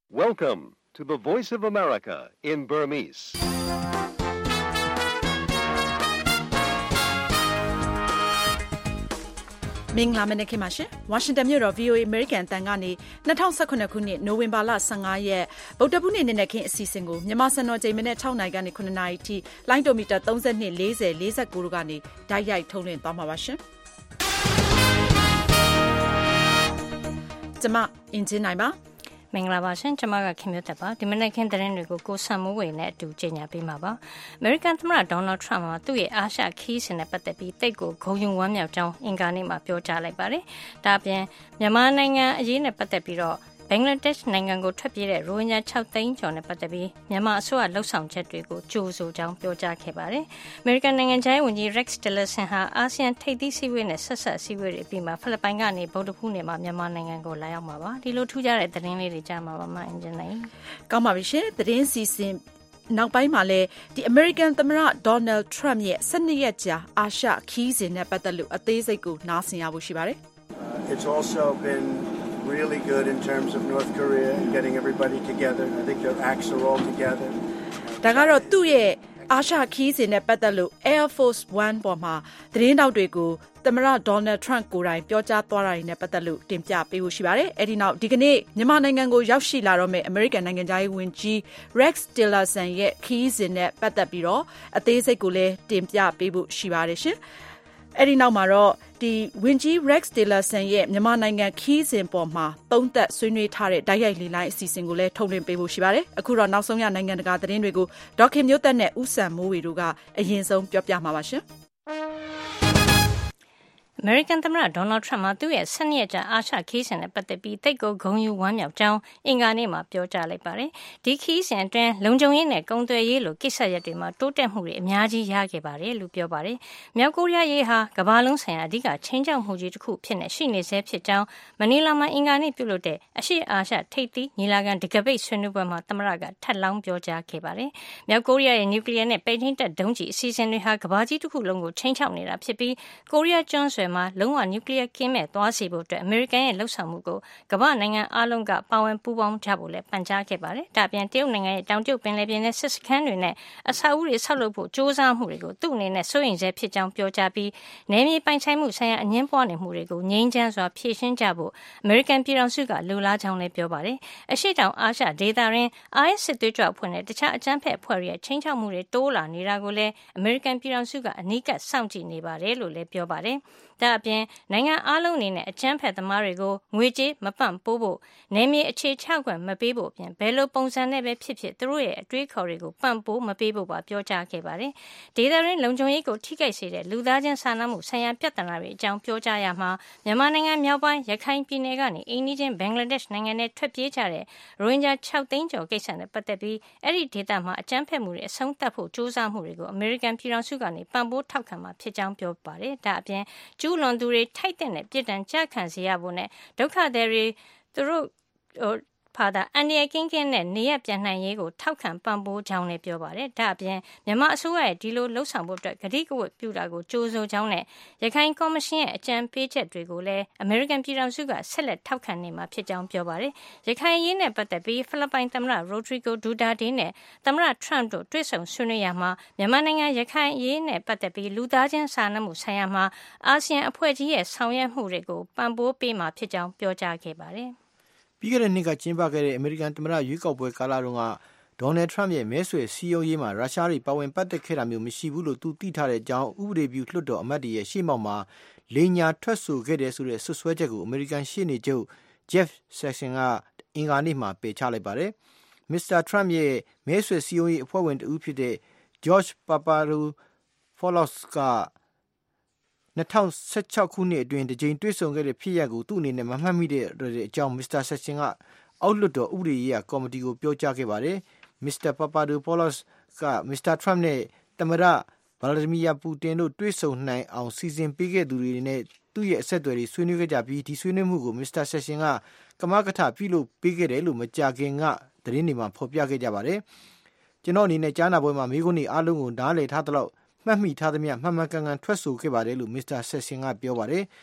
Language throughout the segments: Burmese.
Welcome to the Voice of America in Burmese. ။မင်္ဂလာမနက်ခင်းပါရှင်။ ဝါရှင်တန်မြို့တော် VOA American အသံကနေ2019ခုနှစ်နိုဝင်ဘာလ15ရက်ဗုဒ္ဓဘူးနေ့နံနက်ခင်းအစီအစဉ်ကိုမြန်မာစံတော်ချိန်မနေ့6နာရီကနေ9နာရီထိလိုင်းဒိုမီတာ32 40 49တို့ကနေဓာတ်ရိုက်ထုတ်လွှင့်သွားမှာပါရှင်။ကျွန်မအင်ဂျင်နိုင်ပါမင်္ဂလာပါရှင်ကျွန်မကခင်မျိုးသက်ပါဒီမနေ့ခင်းသတင်းတွေကိုကိုဆမ်မိုးဝေနဲ့အတူကြေညာပေးမှာပါအမေရိကန်သမ္မတဒေါ်နယ်ထရမ့်ကသူ့ရဲ့အာရှခီးစဉ်နဲ့ပတ်သက်ပြီးတိတ်ကိုဂုဏ်ယူဝမ်းမြောက်ကြောင်းအင်္ဂါနေ့မှာပြောကြားလိုက်ပါတယ်ဒါအပြင်မြန်မာနိုင်ငံအရေးနဲ့ပတ်သက်ပြီးတော့ဘင်္ဂလားဒေ့ရှ်နိုင်ငံကိုထွက်ပြေးတဲ့ရိုဟင်ဂျာ6သိန်းကျော်နဲ့ပတ်သက်ပြီးမြန်မာအစိုးရလှုပ်ဆောင်ချက်တွေကိုကြိုဆိုကြောင်းပြောကြားခဲ့ပါတယ်။အမေရိကန်နိုင်ငံခြားရေးဝန်ကြီး Rex Tillerson ဟာအာဆီယံထိပ်သီးစည်းဝေးနဲ့ဆက်ဆက်စည်းဝေးတွေပြီးမှဖိလစ်ပိုင်ကနေဗုဒ္ဓဟူးနေ့မှာမြန်မာနိုင်ငံကိုလာရောက်မှာပါ။ဒီလိုထူးခြားတဲ့သတင်းလေးတွေကြားမှာပါမှအင်ဂျင်နိုင်။ကောင်းပါပြီရှင်။သတင်းစီစဉ်နောက်ပိုင်းမှာလည်းဒီ American သမ္မတ Donald Trump ရဲ့12ရက်ကြာအာရှခီးစဉ်နဲ့ပတ်သက်လို့အသေးစိတ်ကိုနားဆင်ရဖို့ရှိပါတယ်။ It's also been really good in terms of North Korea and getting everybody together. I think their acts are all together. ဒါကတော့သူ့ရဲ့အာရှခီးစဉ်နဲ့ပတ်သက်လို့ Air Force One ပေါ်မှာသတင်းတောက်တွေကိုသမ္မတ Donald Trump ကိုယ်တိုင်ပြောကြားသွားတာတွေနဲ့ပတ်သက်လို့တင်ပြပေးဖို့ရှိပါတယ်။အဲဒီနောက်ဒီကနေ့မြန်မာနိုင်ငံကိုရောက်ရှိလာတော့မယ့် American နိုင်ငံသားရေးဝန်ကြီး Rex Tillerson ရဲ့ခီးစဉ်နဲ့ပတ်သက်ပြီးတော့အသေးစိတ်ကိုလည်းတင်ပြပေးဖို့ရှိပါတယ်ရှင်။အဲဒီနောက်မှာတော့ဒီဝန်ကြီး Rex Tillerson ရဲ့မြန်မာနိုင်ငံခီးစဉ်ပေါ်မှာသုံးသပ်ဆွေးနွေးထားတဲ့ဓာတ်ရိုက်လေလိုင်းအစီအစဉ်ကိုလည်းထုတ်လွှင့်ပေးဖို့ရှိပါတယ်။အခုတော့နောက်ဆုံးရနိုင်ငံတကာသတင်းတွေကိုဒေါက်ခင်မျိုးသက်နဲ့ဦးစံမိုးဝေတို့ကအရင်ဆုံးပြောပြမှာပါရှင်။အမေရိကန်သမ္မတဒေါ်နယ်ထရမ့်ကသူ့ရဲ့12ရက်ကြာအာရှခီးစဉ်နဲ့ပတ်သက်ပြီးတိတ်ကိုဂုဏ်ယူဝမ်းမြောက်ကြောင်းအင်္ဂါနေ့မှာပြောကြားလိုက်ပါတယ်။ဒီခီးစဉ်အတွင်းလုံခြုံရေးနဲ့ကုန်သွယ်ရေးလိုကိစ္စရပ်တွေမှာတိုးတက်မှုတွေအများကြီးရခဲ့ပါတယ်လို့ပြောပါတယ်။မြောက်ကိုရီးယားရေးဟာကမ္ဘာလုံးဆိုင်ရာအဓိကချိန်ချောက်မှုကြီးတစ်ခုဖြစ်နေရှိနေဆဲဖြစ်ကြောင်းမနီလာမှာအင်္ဂါနေ့ပြုလုပ်တဲ့အရှေ့အာရှထိပ်သီးညီလာခံတကပိတ်ဆွေးနွေးပွဲမှာသမ္မတကထပ်လောင်းပြောကြားခဲ့ပါတယ်။မြောက်ကိုရီးယားရဲ့နျူကလ িয়ার နဲ့ပဲ့ထိန်းတပ်ဒုံးကျည်အစီအစဉ်တွေဟာကမ္ဘာကြီးတစ်ခုလုံးကိုချိန်ချောက်နေတာဖြစ်ပြီးကိုရီးယားကျွန်းဆွယ်မှာလုံးဝနျူကလ িয়ার ကင်းမဲ့သွားစေဖို့အတွက်အမေရိကန်ရဲ့လှုပ်ဆောင်မှုကိုကမ္ဘာနိုင်ငံအားလုံးကပါဝင်ပူးပေါင်းကြဖို့လည်းပန်ကြားခဲ့ပါတယ်။ဒါ့အပြင်တရုတ်နိုင်ငံရဲ့တောင်တရုတ်ပင်လယ်ပြင်နဲ့စစ်စခန်းတွေနဲ့အဆောက်အဦတွေဆောက်လုပ်ဖို့စ조사မှုတွေကိုသူ့အနေနဲ့စိုးရိမ်ဆဲဖြစ်ကြောင်းပြောကြားပြီးနယ်မြေပိုင်ဆိုင်မှုဆိုင်ရာအငြင်းပွားနေမှုတွေကိုငြိမ်းချမ်းစွာဖြေရှင်းကြဖို့အမေရိကန်ပြည်ထောင်စုကလိုလားကြောင်းလည်းပြောပါတယ်။အရှေ့တောင်အာရှဒေသတွင် IS စစ်သွေးကြွအဖွဲ့နဲ့တခြားအကြမ်းဖက်အဖွဲ့တွေရဲ့ချိန်ချောက်မှုတွေတိုးလာနေတာကိုလည်းအမေရိကန်ပြည်ထောင်စုကအနီးကပ်စောင့်ကြည့်နေပါတယ်လို့လည်းပြောပါတယ်။ဒါအပြင်နိုင်ငံအားလုံးအနေနဲ့အကြမ်းဖက်သမားတွေကိုငွေကြေးမပံ့ပိုးဖို့နယ်မြေအခြေချခွင့်မပေးဖို့အပြင်ဘယ်လိုပုံစံနဲ့ပဲဖြစ်ဖြစ်သူတို့ရဲ့အတွေးခေါ်တွေကိုပံ့ပိုးမပေးဖို့ပါပြောကြားခဲ့ပါတယ်။ဒေသတွင်းလုံခြုံရေးကိုထိခိုက်စေတဲ့လူသားချင်းစာနာမှုဆိုင်ရာပြဿနာတွေအကြောင်းပြောကြားရမှာမြန်မာနိုင်ငံမြောက်ပိုင်းရခိုင်ပြည်နယ်ကနေအိန္ဒိယဘင်္ဂလားဒေ့ရှ်နိုင်ငံနဲ့ထွက်ပြေးကြတဲ့ရိုဟင်ဂျာ6သိန်းကျော်ကိစ္စနဲ့ပတ်သက်ပြီးအဲ့ဒီဒေသမှာအကြမ်းဖက်မှုတွေအဆုံးသတ်ဖို့စ조사မှုတွေကိုအမေရိကန်ပြည်ထောင်စုကနေပံ့ပိုးထောက်ခံမှာဖြစ်ကြောင်းပြောပါတယ်။ဒါအပြင်ကျူးလွန်သူတွေထိုက်တဲ့ပြစ်ဒဏ်ကြခံစေရဖို့နဲ့ဒုက္ခသည်တွေသူတို့ဖာသာအန်ဒီယကင်းကင်းနဲ့နေရပြန်နိုင်ရေးကိုထောက်ခံပံ့ပိုးကြောင်းလည်းပြောပါတယ်။ဒါအပြင်မြန်မာအစိုးရရဲ့ဒီလိုလှုပ်ဆောင်ဖို့အတွက်ဂတိကဝတ်ပြုတာကိုကြိုးဆိုကြောင်းနဲ့ရခိုင်ကော်မရှင်ရဲ့အကြံပေးချက်တွေကိုလည်းအမေရိကန်ပြည်ထောင်စုကဆက်လက်ထောက်ခံနေမှာဖြစ်ကြောင်းပြောပါတယ်။ရခိုင်ရေးနဲ့ပတ်သက်ပြီးဖိလစ်ပိုင်သမ္မတရိုဒရီဂိုဒူတာတေးနဲ့သမ္မတထရမ့်တို့တွေ့ဆုံဆွေးနွေးရမှာမြန်မာနိုင်ငံရခိုင်ရေးနဲ့ပတ်သက်ပြီးလူသားချင်းစာနာမှုဆိုင်ရာမှာအာဆီယံအဖွဲ့ကြီးရဲ့ဆောင်ရွက်မှုတွေကိုပံ့ပိုးပေးမှာဖြစ်ကြောင်းပြောကြားခဲ့ပါတယ်။ပြီးခဲ့တဲ့နှစ်ကကျင်းပခဲ့တဲ့အမေရိကန်သမ္မတရွေးကောက်ပွဲကာလတုန်းကဒေါ်နယ်ထရမ့်ရဲ့မဲဆွယ်စည်းရုံးရေးမှာရုရှားတွေပါဝင်ပတ်သက်ခဲ့တာမျိုးမရှိဘူးလို့သူသိထားတဲ့အကြောင်းဥပဒေပြုလွှတ်တော်အမတ်တွေရဲ့ရှေ့မှောက်မှာလိမ်ညာထွက်ဆိုခဲ့တဲ့ဆိုတဲ့ဆွဆွဲချက်ကိုအမေရိကန်ရှေ့နေချုပ် Jeff Sessions ကအင်္ဂါနေ့မှာပယ်ချလိုက်ပါတယ်။ မစ္စတာထရမ့်ရဲ့မဲဆွယ်စည်းရုံးရေးအဖွဲ့ဝင်တဦးဖြစ်တဲ့ George Papadopoulos က2016ခုနှစ်အတွင်းတစ်ကြိမ်တွေ့ဆုံခဲ့တဲ့ဖြစ်ရပ်ကိုသူ့အနေနဲ့မမှတ်မိတဲ့အကြောင်းမစ္စတာဆက်ရှင်ကအောက်လွှတ်တော်ဥပဒေရေးရာကော်မတီကိုပြောကြားခဲ့ပါတယ်။မစ္စတာ Papadopoulos ကမစ္စတာထရမ့်နဲ့သမ္မတဗလာဒီမီယာပူတင်တို့တွေ့ဆုံနိုင်အောင်စီစဉ်ပေးခဲ့သူတွေနဲ့သူ့ရဲ့အဆက်အသွယ်တွေဆွေးနွေးခဲ့ကြပြီးဒီဆွေးနွေးမှုကိုမစ္စတာဆက်ရှင်ကကမကထပြုလုပ်ပေးခဲ့တယ်လို့မကြာခင်ကသတင်းတွေမှာဖော်ပြခဲ့ကြပါတယ်။ကျွန်တော်အနေနဲ့ကြားနာပွဲမှာမိခွန်းတွေအားလုံးကိုနားလည်ထားသလောက်မှတ်မိထားသမျှမှန်မှန်ကန်ကန်ထွက်ဆိုခဲ့ပါတယ်လို့မစ္စတာဆက်ရှင်ကပြောပါတယ်။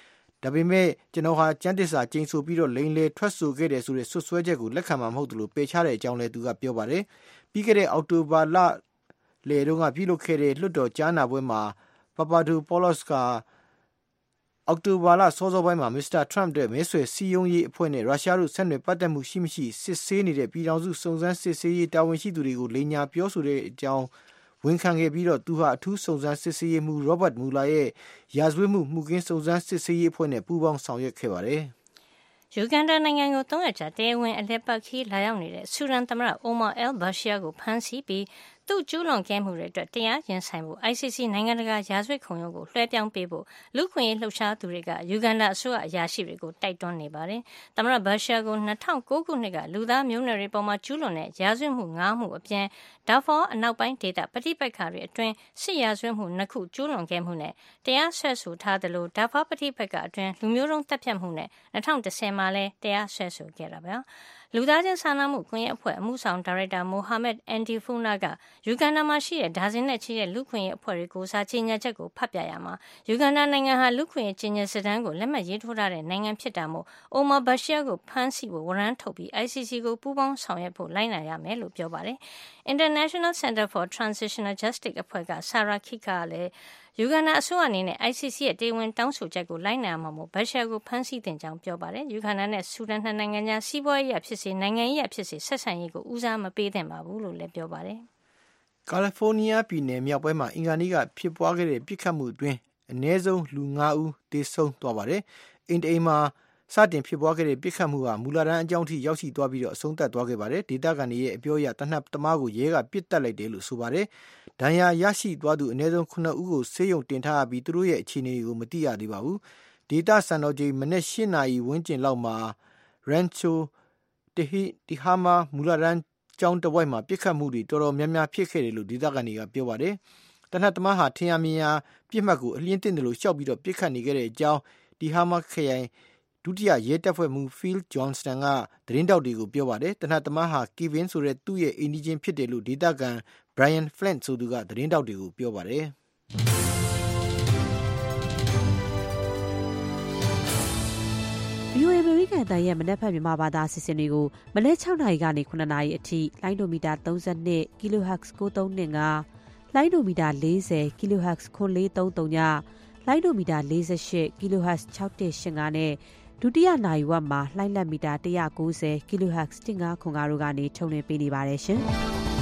ဒါပေမဲ့ကျွန်တော်ဟာကျန်းသစ္စာကျိန်ဆိုပြီးတော့လိန်လေထွက်ဆိုခဲ့တယ်ဆိုတဲ့ဆွဆွဲချက်ကိုလက်ခံမှာမဟုတ်ဘူးလို့ပယ်ချတဲ့အကြောင်းလည်းသူကပြောပါတယ်ပြီးခဲ့တဲ့အောက်တိုဘာလလေတုန်းကပြုလုပ်ခဲ့တဲ့လွှတ်တော်ကြားနာပွဲမှာပါပါဒူပေါလော့စ်ကအောက်တိုဘာလစောစောပိုင်းမှာမစ္စတာထရမ့်တဲ့မဲဆွယ်စည်းရုံးရေးအဖွဲ့နဲ့ရုရှားတို့ဆက်နွယ်ပတ်သက်မှုရှိမရှိစစ်ဆေးနေတဲ့ပြည်ထောင်စုစုံစမ်းစစ်ဆေးရေးတာဝန်ရှိသူတွေကိုလိမ်ညာပြောဆိုတဲ့အကြောင်းဝန်ခံခဲ့ပြီးတော့သူဟာအထူးစုံစမ်းစစ်ဆေးရေးမှူး Robert Mueller ရဲ့ရာဇဝတ်မှုမှုကင်းစုံစမ်းစစ်ဆေးရေးအဖွဲ့နဲ့ပူးပေါင်းဆောင်ရွက်ခဲ့ပါတယ်။ယူဂန်ဒါနိုင်ငံကို3ရက်ကြာတရားဝင်အလဲပတ်ခီးလာရောက်နေတဲ့ဆူဒန်သမ္မတအိုမာအယ်လ်ဘာရှီယာကိုဖမ်းဆီးပြီးသူ့ကျူးလွန်ခဲ့မှုတွေအတွက်တရားရင်ဆိုင်ဖို့ ICC နိုင်ငံတကာရာဇဝတ်ခုံရုံးကိုလွှဲပြောင်းပေးဖို့လူ့ခွင့်ရေးလှုပ်ရှားသူတွေကယူဂန်ဒါအစိုးရအရာရှိတွေကိုတိုက်တွန်းနေပါတယ်။သမ္မတဘာရှီယာကို2009ခုနှစ်ကလူသားမျိုးနွယ်တွေပေါ်မှာကျူးလွန်တဲ့ရာဇဝတ်မှု9မှုအပြင်ဒါဖောအနောက်ပိုင်းဒေသပဋိပက္ခတွေအတွင်းစစ်ရာဇဝတ်မှု2ခုကျူးလွန်ခဲ့မှုနဲ့တရားစွဲဆိုထားသလိုဒါဖောပဋိပက္ခအတွင်းလူမျိုးတုံးတပ်ဖြတ်မှုနဲ့2010မှာလည်းတရားစွဲဆိုခဲ့တာပါ။လူသားချင်းစာနာမှုကွန်ရက်အဖွဲ့အမှုဆောင်ဒါရိုက်တာမိုဟာမက်အန်ဒီဖူနာကယူဂန်ဒါမှာရှိတဲ့ဒါဇင်နဲ့ချီတဲ့လူခွင့်ရေးအဖွဲ့တွေကိုစာကြေညာချက်ကိုဖတ်ပြရမှာယူဂန်ဒါနိုင်ငံဟာလူခွင့်ရေးကြေညာစာတမ်းကိုလက်မှတ်ရေးထိုးထားတဲ့နိုင်ငံဖြစ်တာမို့အိုမာဘာရှီယာကိုဖမ်းဆီးဖို့ဝရမ်းထုတ်ပြီး ICC ကိုပူးပေါင်းဆောင်ရွက်ဖို့လိုက်နာရမယ်လို့ပြောပါတယ်။ International Center for Transitional Justice အဖွဲ့ကဆာရာခိကလည်းယူဂန်ဒါအစိုးရအနေနဲ့ ICC ရဲ့တရားဝင်တောင်းဆိုချက်ကိုလိုက်နာမှာမို့ဘာရှီယာကိုဖမ်းဆီးတင်ကြောင်းပြောပါတယ်။ယူဂန်ဒါနဲ့ဆူဒန်နှစ်နိုင်ငံကြားစီးပွားရေးဖြစ်စေနိုင်ငံရေးဖြစ်စေဆက်ဆံရေးကိုဦးစားမပေးသင့်ပါဘူးလို့လည်းပြောပါတယ်။ကာလီဖိုးနီးယားပြည်နယ်မြောက်ပိုင်းမှာအင်္ဂါနေ့ကဖြစ်ပွားခဲ့တဲ့ပစ်ခတ်မှုအတွင်းအနည်းဆုံးလူ9ဦးသေဆုံးသွားပါတယ်။အင်တအိမ်မှာစတင်ဖြစ်ပွားခဲ့တဲ့ပစ်ခတ်မှုဟာမူလတန်းအကြောင်းထိရောက်ရှိသွားပြီးတော့အဆုံးသတ်သွားခဲ့ပါတယ်။ဒေသခံတွေရဲ့အပြောအရတနတ်သမားကိုရဲကပစ်တက်လိုက်တယ်လို့ဆိုပါတယ်။ဒဏ်ရာရရှိသွားသူအနည်းဆုံး9ဦးကိုဆေးရုံတင်ထားပြီးသူတို့ရဲ့အခြေအနေကိုမသိရသေးပါဘူး။ဒေသစံတော်ချိန်မနေ့8နာရီဝန်းကျင်လောက်မှာ Rancho Tehama မူလတန်းကျောင်းတဝိုက်မှာပစ်ခတ်မှုတွေတော်တော်များများဖြစ်ခဲ့တယ်လို့ဒေသခံတွေကပြောပါတယ်။တနတ်သမားဟာထင်ရမြင်ရပြစ်မှတ်ကိုအလင်းတင့်တယ်လို့ရှောက်ပြီးတော့ပစ်ခတ်နေခဲ့တဲ့အကြောင်းဒီဟာမခရိုင်ဒုတိယရဲတပ်ဖွဲ့မှူး Phil Johnston ကသတင်းတောက်တွေကိုပြောပါတယ်။တနတ်သမားဟာ Kevin ဆိုတဲ့သူ့ရဲ့အိမ်နီးချင်းဖြစ်တယ်လို့ဒေသခံ Brian Flint ဆိုသူကသတင်းတောက်တွေကိုပြောပါတယ်။ VOA အမေရိကန်အသံရဲ့မနက်ဖြန်မြန်မာဘာသာအစီအစဉ်တွေကိုမနက်6နာရီကနေ9နာရီအထိလိုင်းဒိုမီတာ32 kHz 9325လိုင်းဒိုမီတာ40 kHz 9433ညလိုင်းဒိုမီတာ48 kHz 6185နဲ့ဒုတိယနာရီဝက်မှာလိုင်းလက်မီတာ190 kHz 1505တို့ကနေထုတ်လွှင့်ပေးနေပါတယ်ရှင်။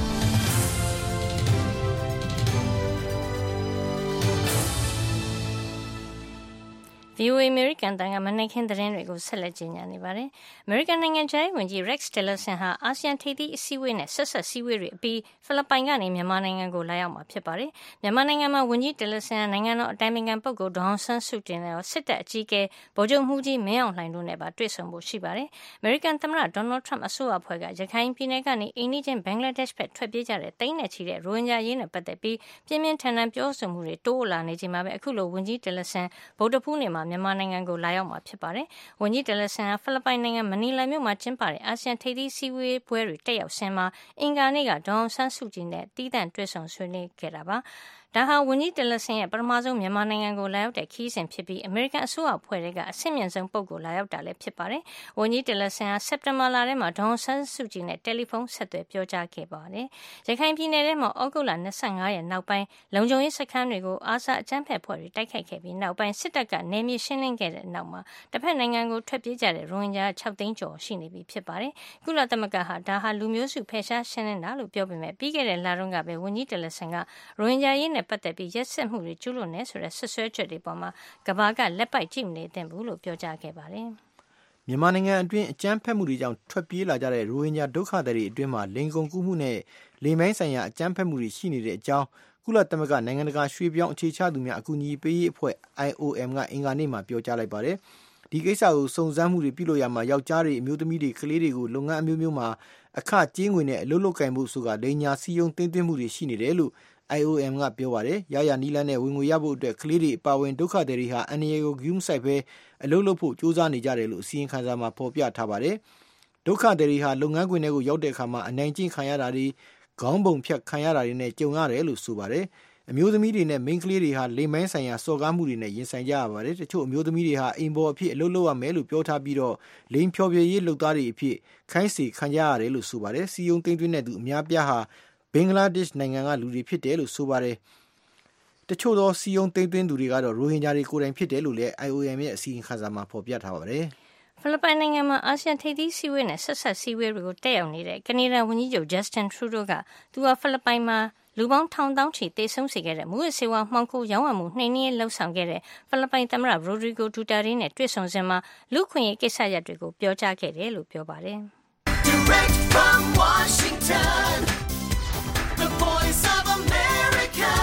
VOA အမေရိကန်တန်ကမနေ့ကသတင်းတွေကိုဆက်လက်ကြေညာနေပါတယ်။အမေရိကန်နိုင်ငံခြားရေးဝန်ကြီး Rex Tillerson ဟာအာဆီယံထိပ်သီးအစည်းအဝေးနဲ့ဆက်စည်းဝေးတွေအပြီးဖိလစ်ပိုင်ကနေမြန်မာနိုင်ငံကိုလာရောက်မှာဖြစ်ပါတယ်။မြန်မာနိုင်ငံမှာဝန်ကြီး Tillerson ဟာနိုင်ငံတော်အတိုင်ပင်ခံပုဂ္ဂိုလ်ဒေါ်အောင်ဆန်းစုကြည်နဲ့စစ်တပ်အကြီးအကဲဗိုလ်ချုပ်မှူးကြီးမင်းအောင်လှိုင်တို့နဲ့ပါတွေ့ဆုံဖို့ရှိပါတယ်။အမေရိကန်သမ္မတ Donald Trump အစိုးရအဖွဲ့ကရခိုင်ပြည်နယ်ကနေအိန္ဒိချင်းဘင်္ဂလားဒေ့ရှ်ဘက်ထွက်ပြေးကြတဲ့တိန်းနဲ့ချီတဲ့ရိုဟင်ဂျာရေးနဲ့ပတ်သက်ပြီးပြင်းပြင်းထန်ထန်ပြောဆိုမှုတွေတိုးလာနေချိန်မှာပဲအခုလိုဝန်ကြီး Tillerson ဗုဒ္ဓဖူးနေ့မှာမြန်မာနိုင်ငံကိုလာရောက်မှာဖြစ်ပါတယ်။ဝန်ကြီး Tillerson ဟာဖိလစ်ပိုင်နိုင်ငံမနီလာမြို့မှာကျင်းပတဲ့အာဆီယံထိပ်သီးစည်းဝေးပွဲတွေတက်ရောက်စဉ်မှာအင်္ဂါနေ့ကဒေါ်အောင်ဆန်းစုကြည်နဲ့တီးသန့်တွေ့ဆုံဆွေးနွေးခဲ့တာပါ။ဒါဟာဝန်ကြီး Tillerson ရဲ့ပထမဆုံးမြန်မာနိုင်ငံကိုလာရောက်တဲ့ခရီးစဉ်ဖြစ်ပြီးအမေရိကန်အစိုးရအဖွဲ့ကအဆင့်မြင့်ဆုံးပုဂ္ဂိုလ်လာရောက်တာလည်းဖြစ်ပါတယ်။ဝန်ကြီး Tillerson ဟာစက်တင်ဘာလထဲမှာဒေါ်အောင်ဆန်းစုကြည်နဲ့တယ်လီဖုန်းဆက်သွယ်ပြောကြားခဲ့ပါတယ်။ရခိုင်ပြည်နယ်ထဲမှာဩဂုတ်လ25ရက်နောက်ပိုင်းလုံခြုံရေးစခန်းတွေကိုအာဆာအကြမ်းဖက်အဖွဲ့တွေတိုက်ခိုက်ခဲ့ပြီးနောက်ပိုင်းစစ်တပ်ကနေမြေရှင်းလင်းခဲ့တဲ့နောက်မှာတစ်ဖက်နိုင်ငံကိုထွက်ပြေးကြတဲ့ရိုဟင်ဂျာ6သိန်းကျော်ရှိနေပြီဖြစ်ပါတယ်။ကုလသမဂ္ဂဟာဒါဟာလူမျိုးစုဖယ်ရှားရှင်းလင်းတာလို့ပြောပေမဲ့ပြီးခဲ့တဲ့လတုန်းကပဲဝန်ကြီး Tillerson ကရိုဟင်ဂျာရေးနဲ့ပတ်သက်ပြီးရက်စက်မှုတွေကျူးလွန်နေဆိုတဲ့ဆွဆွဲချက်တွေပေါ်မှာကမ္ဘာကလက်ပိုက်ကြည့်မနေသင့်ဘူးလို့ပြောကြားခဲ့ပါတယ်။မြန်မာနိုင်ငံအတွင်းအကြမ်းဖက်မှုတွေကြောင့်ထွက်ပြေးလာကြတဲ့ရိုဟင်ဂျာဒုက္ခသည်တွေအတွင်းမှာလိင်ကုန်ကူးမှုနဲ့လိင်ပိုင်းဆိုင်ရာအကြမ်းဖက်မှုတွေရှိနေတဲ့အကြောင်းကုလသမဂ္ဂနိုင်ငံတကာရွှေ့ပြောင်းအခြေချသူများအကူအညီပေးရေးအဖွဲ့ IOM ကအင်္ဂါနေ့မှာပြောကြားလိုက်ပါတယ်။ဒီကိစ္စကိုစုံစမ်းမှုတွေပြုလုပ်ရမှာယောက်ျားတွေအမျိုးသမီးတွေကလေးတွေကိုလုပ်ငန်းအမျိုးမျိုးမှာအခကြေးငွေနဲ့အလုပ်လုပ်ကင်မှုဆိုတာလိင်ညာစည်းရုံးသိမ်းသွင်းမှုတွေရှိနေတယ်လို့IOM ကပြောပါတယ်။ရရနီးလန်းနဲ့ဝင်ငွေရဖို့အတွက်ကလေးတွေအပါဝင်ဒုက္ခသည်တွေဟာအန္တရာယ်ကိုဂရုမစိုက်ဘဲအလုပ်လုပ်ဖို့ကြိုးစားနေကြတယ်လို့အစီရင်ခံစာမှာဖော်ပြထားပါတယ်။ဒုက္ခသည်တွေဟာလုပ်ငန်းခွင်တွေကိုရောက်တဲ့အခါမှာအနိုင်ကျင့်ခံရတာတွေခေါင်းပုံဖြတ်ခံရတာတွေနဲ့ကြုံရတယ်လို့ဆိုပါတယ်။အမျိုးသမီးတွေနဲ့မိန်းကလေးတွေဟာလိမ်မိုင်းဆိုင်ရာစော်ကားမှုတွေနဲ့ရင်ဆိုင်ကြရပါတယ်တချို့အမျိုးသမီးတွေဟာအိမ်ပေါ်အဖြစ်အလုပ်လုပ်ရမယ်လို့ပြောထားပြီးတော့လိမ်ဖြော်ပြရေးလုပ်သားတွေအဖြစ်ခိုင်းစေခံကြရတယ်လို့ဆိုပါတယ်စီယုံသိမ်းသွင်းတဲ့သူအများပြားဟာဘင်္ဂလားဒေ့ရှ်နိုင်ငံကလူတွေဖြစ်တယ်လို့ဆိုပါတယ်တချို့သောစီယုံသိမ်းသွင်းသူတွေကတော့ရိုဟင်ဂျာတွေကိုယ်တိုင်ဖြစ်တယ်လို့လည်း IOM ရဲ့အစီရင်ခံစာမှာဖော်ပြထားပါတယ်ဖိလစ်ပိုင်နိုင်ငံမှာအာဆီယံထိပ်သီးစည်းဝေးနဲ့ဆက်ဆက်စည်းဝေးတွေကိုတက်ရောက်နေတဲ့ကနေဒါဝန်ကြီးချုပ် Justin Trudeau ကသူဟာဖိလစ်ပိုင်မှာလူပေါင်းထောင်သောင်းချီသေဆုံးစေခဲ့တဲ့မူအစေဝါမှောင်ခိုရောင်းဝယ်မှုနှိမ်နင်းလှုပ်ဆောင်ခဲ့တဲ့ဖိလစ်ပိုင်သမ္မတ Rodrigo Duterte နဲ့တွေ့ဆုံစဉ်မှာလူခွင့်ရေးကိစ္စရပ်တွေကိုပြောကြားခဲ့တယ်လို့ပြောပါတယ်။ Direct from Washington, the Voice of America,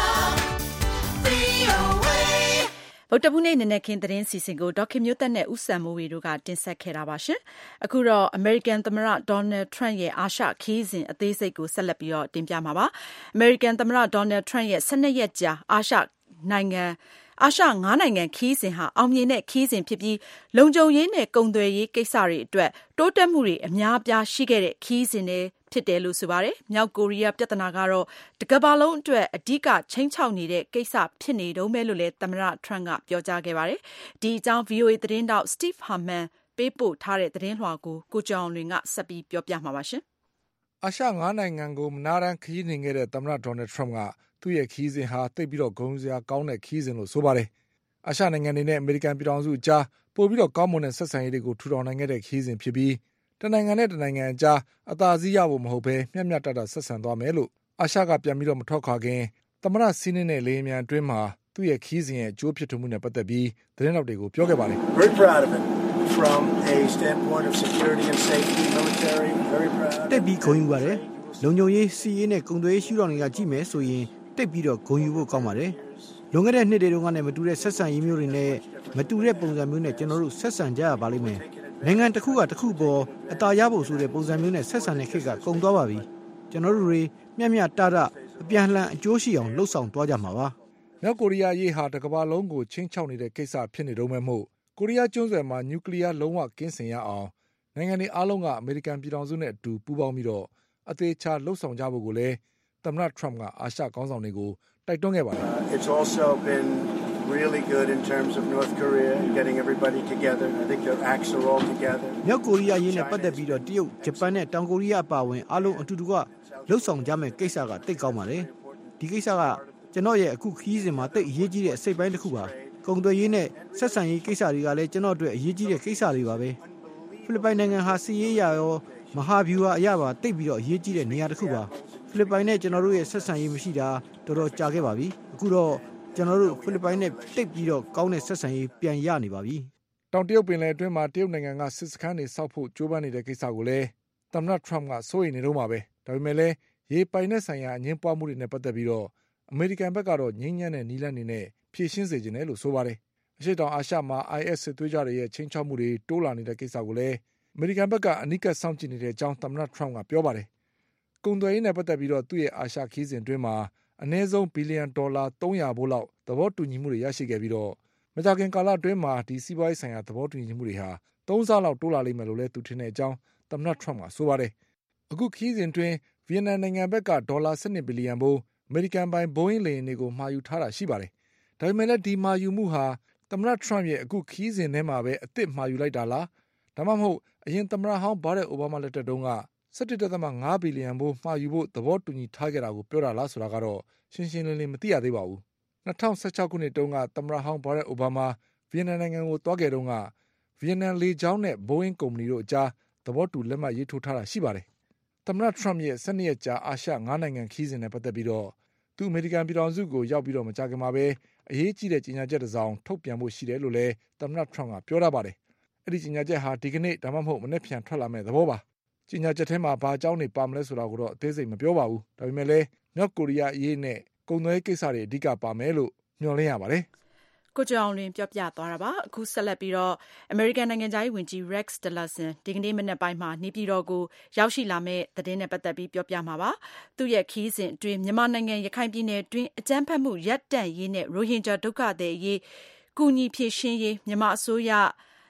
VOA ဗုဒ္ဓဘုနေ့နနက်ခင်းသတင်းစီစဉ်ကိုဒေါခင်မျိုးသက်နဲ့ဦးစံမိုးဝေတို့ကတင်ဆက်ခဲ့တာပါရှင်။အခုတော့အမေရိကန်သမ္မတဒေါ်နယ်ထရန့်ရဲ့အာရှခရီးစဉ်အသေးစိတ်ကိုဆက်လက်ပြီးတော့တင်ပြမှာပါ။အမေရိကန်သမ္မတဒေါ်နယ်ထရန့်ရဲ့12ရက်ကြာအာရှ 9 နိုင်ငံခရီးစဉ်ဟာအောင်မြင်တဲ့ခရီးစဉ်ဖြစ်ပြီးလုံခြုံရေးနဲ့ကုန်သွယ်ရေးကိစ္စတွေအတွက်တိုးတက်မှုတွေအများအပြားရှိခဲ့တဲ့ခရီးစဉ်တွေဖြစ်တယ်လို့ဆိုပါတယ်။မြောက်ကိုရီးယားပြဿနာကတော့တကမ္ဘာလုံးအတွက်အဓိကချိန်ချောက်နေတဲ့ကိစ္စဖြစ်နေတုန်းပဲလို့လည်းသမ္မတထရန့်ကပြောကြားခဲ့ပါတယ်။ဒီအကြောင်း VOA သတင်းတောက် Steve Harman ပေးပို့ထားတဲ့သတင်းလွှာကိုကျော်အောင်လွင်ကဆက်ပြီးပြောပြမှာပါရှင်။အာရှ9နိုင်ငံကိုမနားတမ်းခရီးနှင်ခဲ့တဲ့သမ္မတဒေါ်နယ်ထရန့်ကသူ့ရဲ့ခရီးစဉ်ဟာသိပ်ပြီးတော့ဂုဏ်ယူစရာကောင်းတဲ့ခရီးစဉ်လို့ဆိုပါတယ်။အာရှနိုင်ငံတွေနဲ့အမေရိကန်ပြည်ထောင်စုအကြားပိုပြီးတော့ကောင်းမွန်တဲ့ဆက်ဆံရေးတွေကိုထူထောင်နိုင်ခဲ့တဲ့ခရီးစဉ်ဖြစ်ပြီးတနိုင်ငံနဲ့တနိုင်ငံအကြားအသာစီးရဖို့မဟုတ်ဘဲမျှမျှတတဆက်ဆံသွားမယ်လို့အာရှကပြန်ပြီးတော့မထွက်ခွာခင်သမ္မတစီးနှင်းတဲ့လေယာဉ်မြန်အတွင်းမှာသူ့ရဲ့ခရီးစဉ်ရဲ့အကျိုးဖြစ်ထွန်းမှုနဲ့ပတ်သက်ပြီးသတင်းတော်တွေကိုပြောခဲ့ပါတယ်။ Very proud of it from a standpoint of security and safety military very proud. တက်ပြီးဂုဏ်ယူပါတယ်။လုံခြုံရေးစီးရေးနဲ့ကုန်သွယ်ရေးရှုထောင့်တွေကကြည့်မယ်ဆိုရင်တက်ပြီးတော့ဂုဏ်ယူဖို့ကောင်းပါတယ်။လွန်ခဲ့တဲ့နှစ်တွေတုန်းကလည်းမတူတဲ့ဆက်ဆံရေးမျိုးတွေနဲ့မတူတဲ့ပုံစံမျိုးနဲ့ကျွန်တော်တို့ဆက်ဆံကြရပါလိမ့်မယ်။နိုင်ငံတစ်ခုကတစ်ခုပေါ်အသာရဖို့ဆိုတဲ့ပုံစံမျိုးနဲ့ဆက်ဆံတဲ့ခေတ်ကကုန်သွားပါပြီ။ကျွန်တော်တို့တွေမျှမျှတတအပြန်လှန်အကျိုးရှိအောင်လှုပ်ဆောင်သွားကြမှာပါ။မြောက်ကိုရီးယားရေးဟာတစ်ကမ္ဘာလုံးကိုချင်းချောက်နေတဲ့ကိစ္စဖြစ်နေတော့မှမို့ကိုရီးယားကျွန်းဆွယ်မှာနျူကလ িয়ার လုံးဝကင်းစင်ရအောင်နိုင်ငံတွေအားလုံးကအမေရိကန်ပြည်ထောင်စုနဲ့အတူပူးပေါင်းပြီးတော့အသေးချာလှုပ်ဆောင်ကြဖို့ကိုလည်းသမ္မတထရန့်ကအာရှခေါင်းဆောင်တွေကိုတိုက်တွန်းခဲ့ပါတယ်။ It's also been really good in terms of North Korea and getting everybody together. I think their acts are all together. မြောက်ကိုရီးယားရေးနဲ့ပတ်သက်ပြီးတော့တရုတ်ဂျပန်နဲ့တောင်ကိုရီးယားအပါအဝင်အားလုံးအတူတူကလှုပ်ဆောင်ကြမယ့်ကိစ္စကတိတ်ကောင်းပါတယ်။ဒီကိစ္စကကျွန်တော်ရဲ့အခုခရီးစဉ်မှာတိတ်အရေးကြီးတဲ့အစိတ်ပိုင်းတစ်ခုပါ။ကုန်သွယ်ရေးနဲ့ဆက်ဆံရေးကိစ္စတွေကလည်းကျွန်တော်အတွက်အရေးကြီးတဲ့ကိစ္စတွေပါပဲ။ဖိလစ်ပိုင်နိုင်ငံဟာစီးရေးရာရောမဟာဗျူဟာအရာပါတိတ်ပြီးတော့အရေးကြီးတဲ့နေရာတစ်ခုပါ။ဖိလစ်ပိုင်နဲ့ကျွန်တော်တို့ရဲ့ဆက်ဆံရေးမရှိတာတော်တော်ကြာခဲ့ပါပြီ။အခုတော့ကျွန်တော်တို့ဖိလစ်ပိုင်နဲ့တိတ်ပြီးတော့ကောင်းတဲ့ဆက်ဆံရေးပြန်ရနေပါပြီ။တောင်တရုတ်ပင်လယ်အတွင်းမှာတရုတ်နိုင်ငံကစစ်စခန်းတွေစောက်ဖို့ကြိုးပမ်းနေတဲ့ကိစ္စကိုလည်းသမ္မတထရန့်ကစိုးရိမ်နေတော့မှာပဲ။ဒါပေမဲ့လည်းရေပိုင်နဲ့ဆိုင်ရာအငြင်းပွားမှုတွေနဲ့ပတ်သက်ပြီးတော့အမေရိကန်ဘက်ကတော့ငြိမ်းချမ်းတဲ့နည်းလမ်းတွေနဲ့ဖြေရှင်းစေချင်တယ်လို့ဆိုပါတယ်။အရှေ့တောင်အာရှမှာ IS စစ်သွေးကြွတွေရဲ့ချင်းချောက်မှုတွေတိုးလာနေတဲ့ကိစ္စကိုလည်းအမေရိကန်ဘက်ကအနီးကပ်စောင့်ကြည့်နေတဲ့အကြောင်းသမ္မတထရန့်ကပြောပါတယ်။ကုန်သွယ်ရေးနဲ့ပတ်သက်ပြီးတော့သူ့ရဲ့အာရှခရီးစဉ်အတွင်းမှာအနည်းဆုံးဘီလီယံဒေါ်လာ300ဘိုးလောက်သဘောတူညီမှုတွေရရှိခဲ့ပြီးတော့မကြာခင်ကာလအတွင်းမှာဒီစီးပွားရေးဆိုင်ရာသဘောတူညီမှုတွေဟာ3ဆလောက်တိုးလာလိမ့်မယ်လို့လည်းသူထင်တဲ့အကြောင်းသမ္မတထရန့်ကဆိုပါတယ်။အခုခရီးစဉ်အတွင်းဗီယက်နမ်နိုင်ငံဘက်ကဒေါ်လာ12ဘီလီယံဘိုးအမေရိကန်ပိုင်ဘိုးအင်းလေယာဉ်တွေကိုမှာယူထားတာရှိပါတယ်။ဒါပေမဲ့လည်းဒီမှာယူမှုဟာသမ္မတထရန့်ရဲ့အခုခရီးစဉ်ထဲမှာပဲအစ်စ်မှာယူလိုက်တာလားဒါမှမဟုတ်အရင်သမ္မတဟောင်းဘာရက်အိုဘားမားလက်ထက်တုန်းက17.5ဘီလီယံဘိုးမှာယူဖို့သဘောတူညီထားခဲ့တာကိုပြောတာလားဆိုတာကတော့ရှင်းရှင်းလင်းလင်းမသိရသေးပါဘူး။2016ခုနှစ်တုန်းကသမ္မတဟောင်းဘာရက်အိုဘားမားဗီယက်နမ်နိုင်ငံကိုသွားခဲ့တုန်းကဗီယက်နမ်လေကြောင်းနဲ့ဘိုးအင်းကုမ္ပဏီတို့အကြားသဘောတူလက်မှတ်ရေးထိုးထားတာရှိပါတယ်။သမ္မတထရန့်ရဲ့12ရက်ကြာအာရှ9နိုင်ငံခရီးစဉ်နဲ့ပတ်သက်ပြီးတော့သူအမေရိကန်ပြည်ထောင်စုကိုရောက်ပြီးတော့မကြာခင်မှာပဲအရေးကြီးတဲ့ကြေညာချက်တစ်စောင်ထုတ်ပြန်ဖို့ရှိတယ်လို့လည်းသမ္မတထရန့်ကပြောထားပါတယ်။အဲ့ဒီကြေညာချက်ဟာဒီကနေ့ဒါမှမဟုတ်မနေ့ပြန်ထွက်လာမယ့်သဘောပါ။ကြေညာချက်ထဲမှာဘာအကြောင်းတွေပါမလဲဆိုတာကိုတော့အသေးစိတ်မပြောပါဘူး။ဒါပေမဲ့လည်းမြောက်ကိုရီးယားအရေးနဲ့ကုန်သွယ်ရေးကိစ္စတွေအဓိကပါမယ်လို့မျှော်လင့်ရပါတယ်။ကိုကျော်အောင်လွင်ပြောပြသွားတာပါ။အခုဆက်လက်ပြီးတော့အမေရိကန်နိုင်ငံသားဝန်ကြီး Rex Tillerson ဒီကနေ့မနက်ပိုင်းမှာနေပြည်တော်ကိုရောက်ရှိလာမယ့်သတင်းနဲ့ပတ်သက်ပြီးပြောပြမှာပါ။သူ့ရဲ့ခရီးစဉ်အတွင်းမြန်မာနိုင်ငံရခိုင်ပြည်နယ်အတွင်းအကြမ်းဖက်မှုရပ်တန့်ရေးနဲ့ရိုဟင်ဂျာဒုက္ခသည်အရေးကူညီဖြေရှင်းရေးမြန်မာအစိုးရ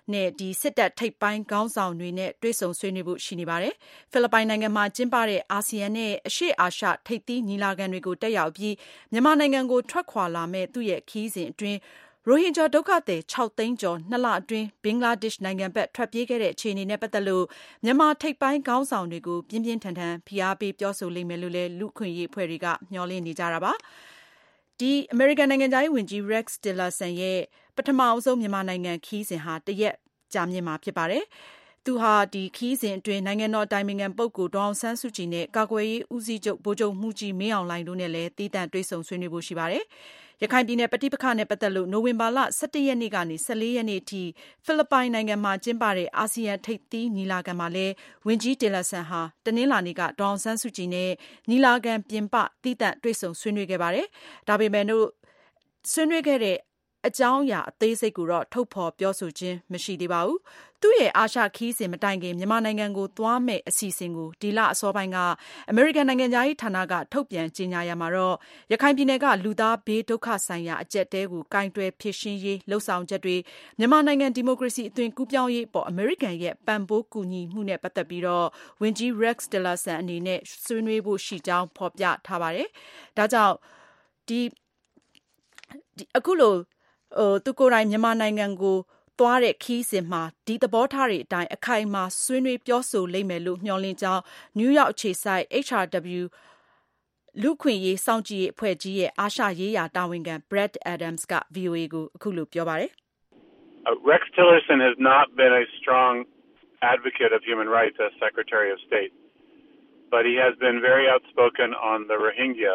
နဲ့ဒီစစ်တပ်ထိပ်ပိုင်းခေါင်းဆောင်တွေနဲ့တွေ့ဆုံဆွေးနွေးဖို့ရှိနေပါတယ်။ဖိလစ်ပိုင်နိုင်ငံမှာကျင်းပတဲ့အာဆီယံနဲ့အရှေ့အာရှထိပ်သီးညီလာခံတွေကိုတက်ရောက်ပြီးမြန်မာနိုင်ငံကိုထွက်ခွာလာမဲ့သူ့ရဲ့ခရီးစဉ်အတွင်းရိုဟင်ဂျာဒုက္ခသည်6 သိန်းကျော်2 လအတွင်းဘင်္ဂလားဒေ့ရှ်နိုင်ငံဘက်ထွက်ပြေးခဲ့တဲ့အခြေအနေနဲ့ပတ်သက်လို့မြန်မာထိပ်ပိုင်းခေါင်းဆောင်တွေကိုပြင်းပြင်းထန်ထန်ဖိအားပေးပြောဆိုလိမ့်မယ်လို့လည်းလူ့အခွင့်အရေးအဖွဲ့တွေကမျှော်လင့်နေကြတာပါ။ဒီအမေရိကန်နိုင်ငံသားရေးဝန်ကြီး Rex Tillerson ရဲ့ပထမအဆုံးမြန်မာနိုင်ငံခရီးစဉ်ဟာတရက်ကြာမြင့်မှာဖြစ်ပါတယ်။သူဟာဒီခရီးစဉ်အတွင်းနိုင်ငံတော်အတိုင်ပင်ခံပုဂ္ဂိုလ်ဒေါအောင်ဆန်းစုကြည်နဲ့ကာကွယ်ရေးဦးစီးချုပ်ဗိုလ်ချုပ်မှူးကြီးမင်းအောင်လှိုင်တို့နဲ့လည်းသီးသန့်တွေ့ဆုံဆွေးနွေးဖို့ရှိပါတယ်။ရခိုင်ပြည်နယ်ပဋိပက္ခနဲ့ပတ်သက်လို့နိုဝင်ဘာလ17ရက်နေ့ကနေ14ရက်နေ့အထိဖိလစ်ပိုင်နိုင်ငံမှာကျင်းပတဲ့အာဆီယံထိပ်သီးညီလာခံမှာလည်းဝန်ကြီးတီလာဆန်ဟာတနင်္လာနေ့ကဒေါအောင်ဆန်းစုကြည်နဲ့ညီလာခံပြင်ပသီးသန့်တွေ့ဆုံဆွေးနွေးခဲ့ပါတယ်။ဒါပေမဲ့လို့ဆွေးနွေးခဲ့တဲ့အကြောင်းအရာအသေးစိတ်ကိုတော့ထုတ်ဖော်ပြောဆိုခြင်းမရှိသေးပါဘူး။သူ့ရဲ့အာရှခီးစဉ်မတိုင်ခင်မြန်မာနိုင်ငံကိုသွားမဲ့အစီအစဉ်ကိုဒီလအစောပိုင်းကအမေရိကန်နိုင်ငံသားရေးဌာနကထုတ်ပြန်ကြေညာရမှာတော့ရခိုင်ပြည်နယ်ကလူသားဘေးဒုက္ခဆိုင်ရာအကျပ်တဲကိုကင်တွယ်ဖြေရှင်းရေးလှုံ့ဆော်ချက်တွေမြန်မာနိုင်ငံဒီမိုကရေစီအသွင်ကူးပြောင်းရေးပေါ်အမေရိကန်ရဲ့ပံ့ပိုးကူညီမှုနဲ့ပတ်သက်ပြီးတော့ဝန်ကြီး Rex Tillerson အနေနဲ့ဆွေးနွေးဖို့ရှိကြောင်းဖော်ပြထားပါတယ်။ဒါကြောင့်အခုလိုသူကိုယ်တိုင်မြန်မာနိုင်ငံကိုသွားတဲ့ခီးစဉ်မှာဒီသဘောထားတွေအတိုင်းအခိုင်အမာဆွေးနွေးပြောဆိုလိမ့်မယ်လို့မျှော်လင့်ကြောင်းနယူးယောက်အခြေစိုက် HRW လူ့အခွင့်အရေးစောင့်ကြည့်ရေးအဖွဲ့ကြီးရဲ့အာရှရေးရာတာဝန်ခံ Brad Adams က VOA ကိုအခုလိုပြောပါတယ်။ Rex Tillerson has not been a strong advocate of human rights as Secretary of State, but he has been very outspoken on the Rohingya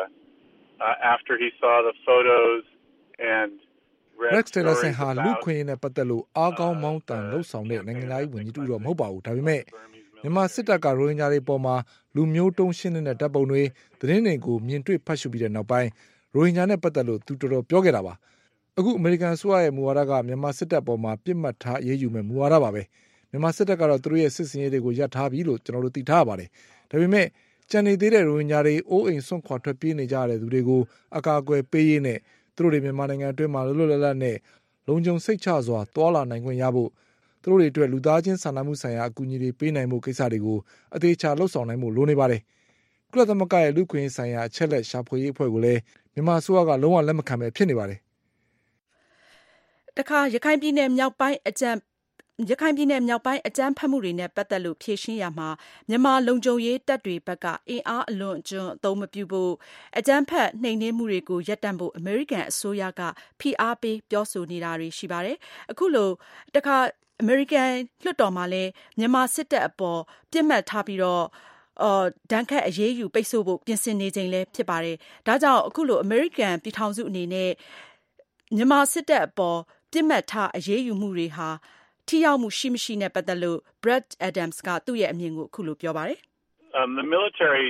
after he saw the photos and Rex Tillerson ဟာလူ့ခွင့်ရေးနဲ့ပတ်သက်လို့အားကောင်းမောင်းတန်လှုပ်ဆောင်တဲ့နိုင်ငံသားရေးဝန်ကြီးတူတော့မဟုတ်ပါဘူး။ဒါပေမဲ့မြန်မာစစ်တပ်ကရိုဟင်ဂျာတွေပေါ်မှာလူမျိုးတုံးရှင်းတဲ့တပ်ပုံတွေသတင်းတွေကိုမြင်တွေ့ဖတ်ရှုပြီးတဲ့နောက်ပိုင်းရိုဟင်ဂျာနဲ့ပတ်သက်လို့သူတော်တော်ပြောခဲ့တာပါ။အခုအမေရိကန်အစိုးရရဲ့မူဝါဒကမြန်မာစစ်တပ်ပေါ်မှာပြစ်မှတ်ထားအရေးယူမဲ့မူဝါဒပါပဲ။မြန်မာစစ်တပ်ကတော့သူတို့ရဲ့စစ်စင်ရေးတွေကိုရပ်ထားပြီလို့ကျွန်တော်တို့သိထားပါတယ်။ဒါပေမဲ့ကြံနေသေးတဲ့ရိုဟင်ဂျာတွေအိုးအိမ်စွန့်ခွာထွက်ပြေးနေကြတဲ့သူတွေကိုအကာအကွယ်ပေးရေးနဲ့သူတို့တွေမြန်မာနိုင်ငံအတွင်းမှာလွတ်လွတ်လပ်လပ်နဲ့လုံခြုံစိတ်ချစွာတွာလာနိုင်ခွင့်ရဖို့သူတို့တွေအတွက်လူသားချင်းစာနာမှုဆိုင်ရာအကူအညီတွေပေးနိုင်မှုကိစ္စတွေကိုအသေးချာလှုပ်ဆောင်နိုင်မှုလိုနေပါတယ်။ကုလသမဂ္ဂရဲ့လူ့ခွင့်ရေးဆိုင်ရာအချက်လက်ရှာဖွေရေးအဖွဲ့ကိုလည်းမြန်မာအစိုးရကလုံးဝလက်မခံပဲဖြစ်နေပါတယ်။တခါရခိုင်ပြည်နယ်မြောက်ပိုင်းအကြမ်းဖက်မှုတွေနဲ့ပတ်သက်လို့ဖြေရှင်းရမှာမြန်မာလုံခြုံရေးတပ်တွေဘက်ကအင်အားအလွန်အကျွံအသုံးမပြုဖို့အကြမ်းဖက်နှိမ်နင်းမှုတွေကိုရပ်တန့်ဖို့အမေရိကန်အစိုးရကဖိအားပေးပြောဆိုနေတာတွေရှိပါတယ်။အခုလိုတခါအမေရိကန်လွှတ်တော်မှာလည်းမြန်မာစစ်တပ်အပေါ်ပြစ်မှတ်ထားပြီးတော့ဒဏ်ခတ်အရေးယူပိတ်ဆို့ဖို့ပြင်ဆင်နေချိန်လည်းဖြစ်ပါတယ်။ဒါကြောင့်အခုလိုအမေရိကန်ပြည်ထောင်စုအနေနဲ့မြန်မာစစ်တပ်အပေါ်ပြစ်မှတ်ထားအရေးယူမှုတွေဟာထိရောက်မှုရှိမရှိနဲ့ပတ်သက်လို့ Brad Adams ကသူ့ရဲ့အမြင်ကိုအခုလိုပြောပါတယ်။ The military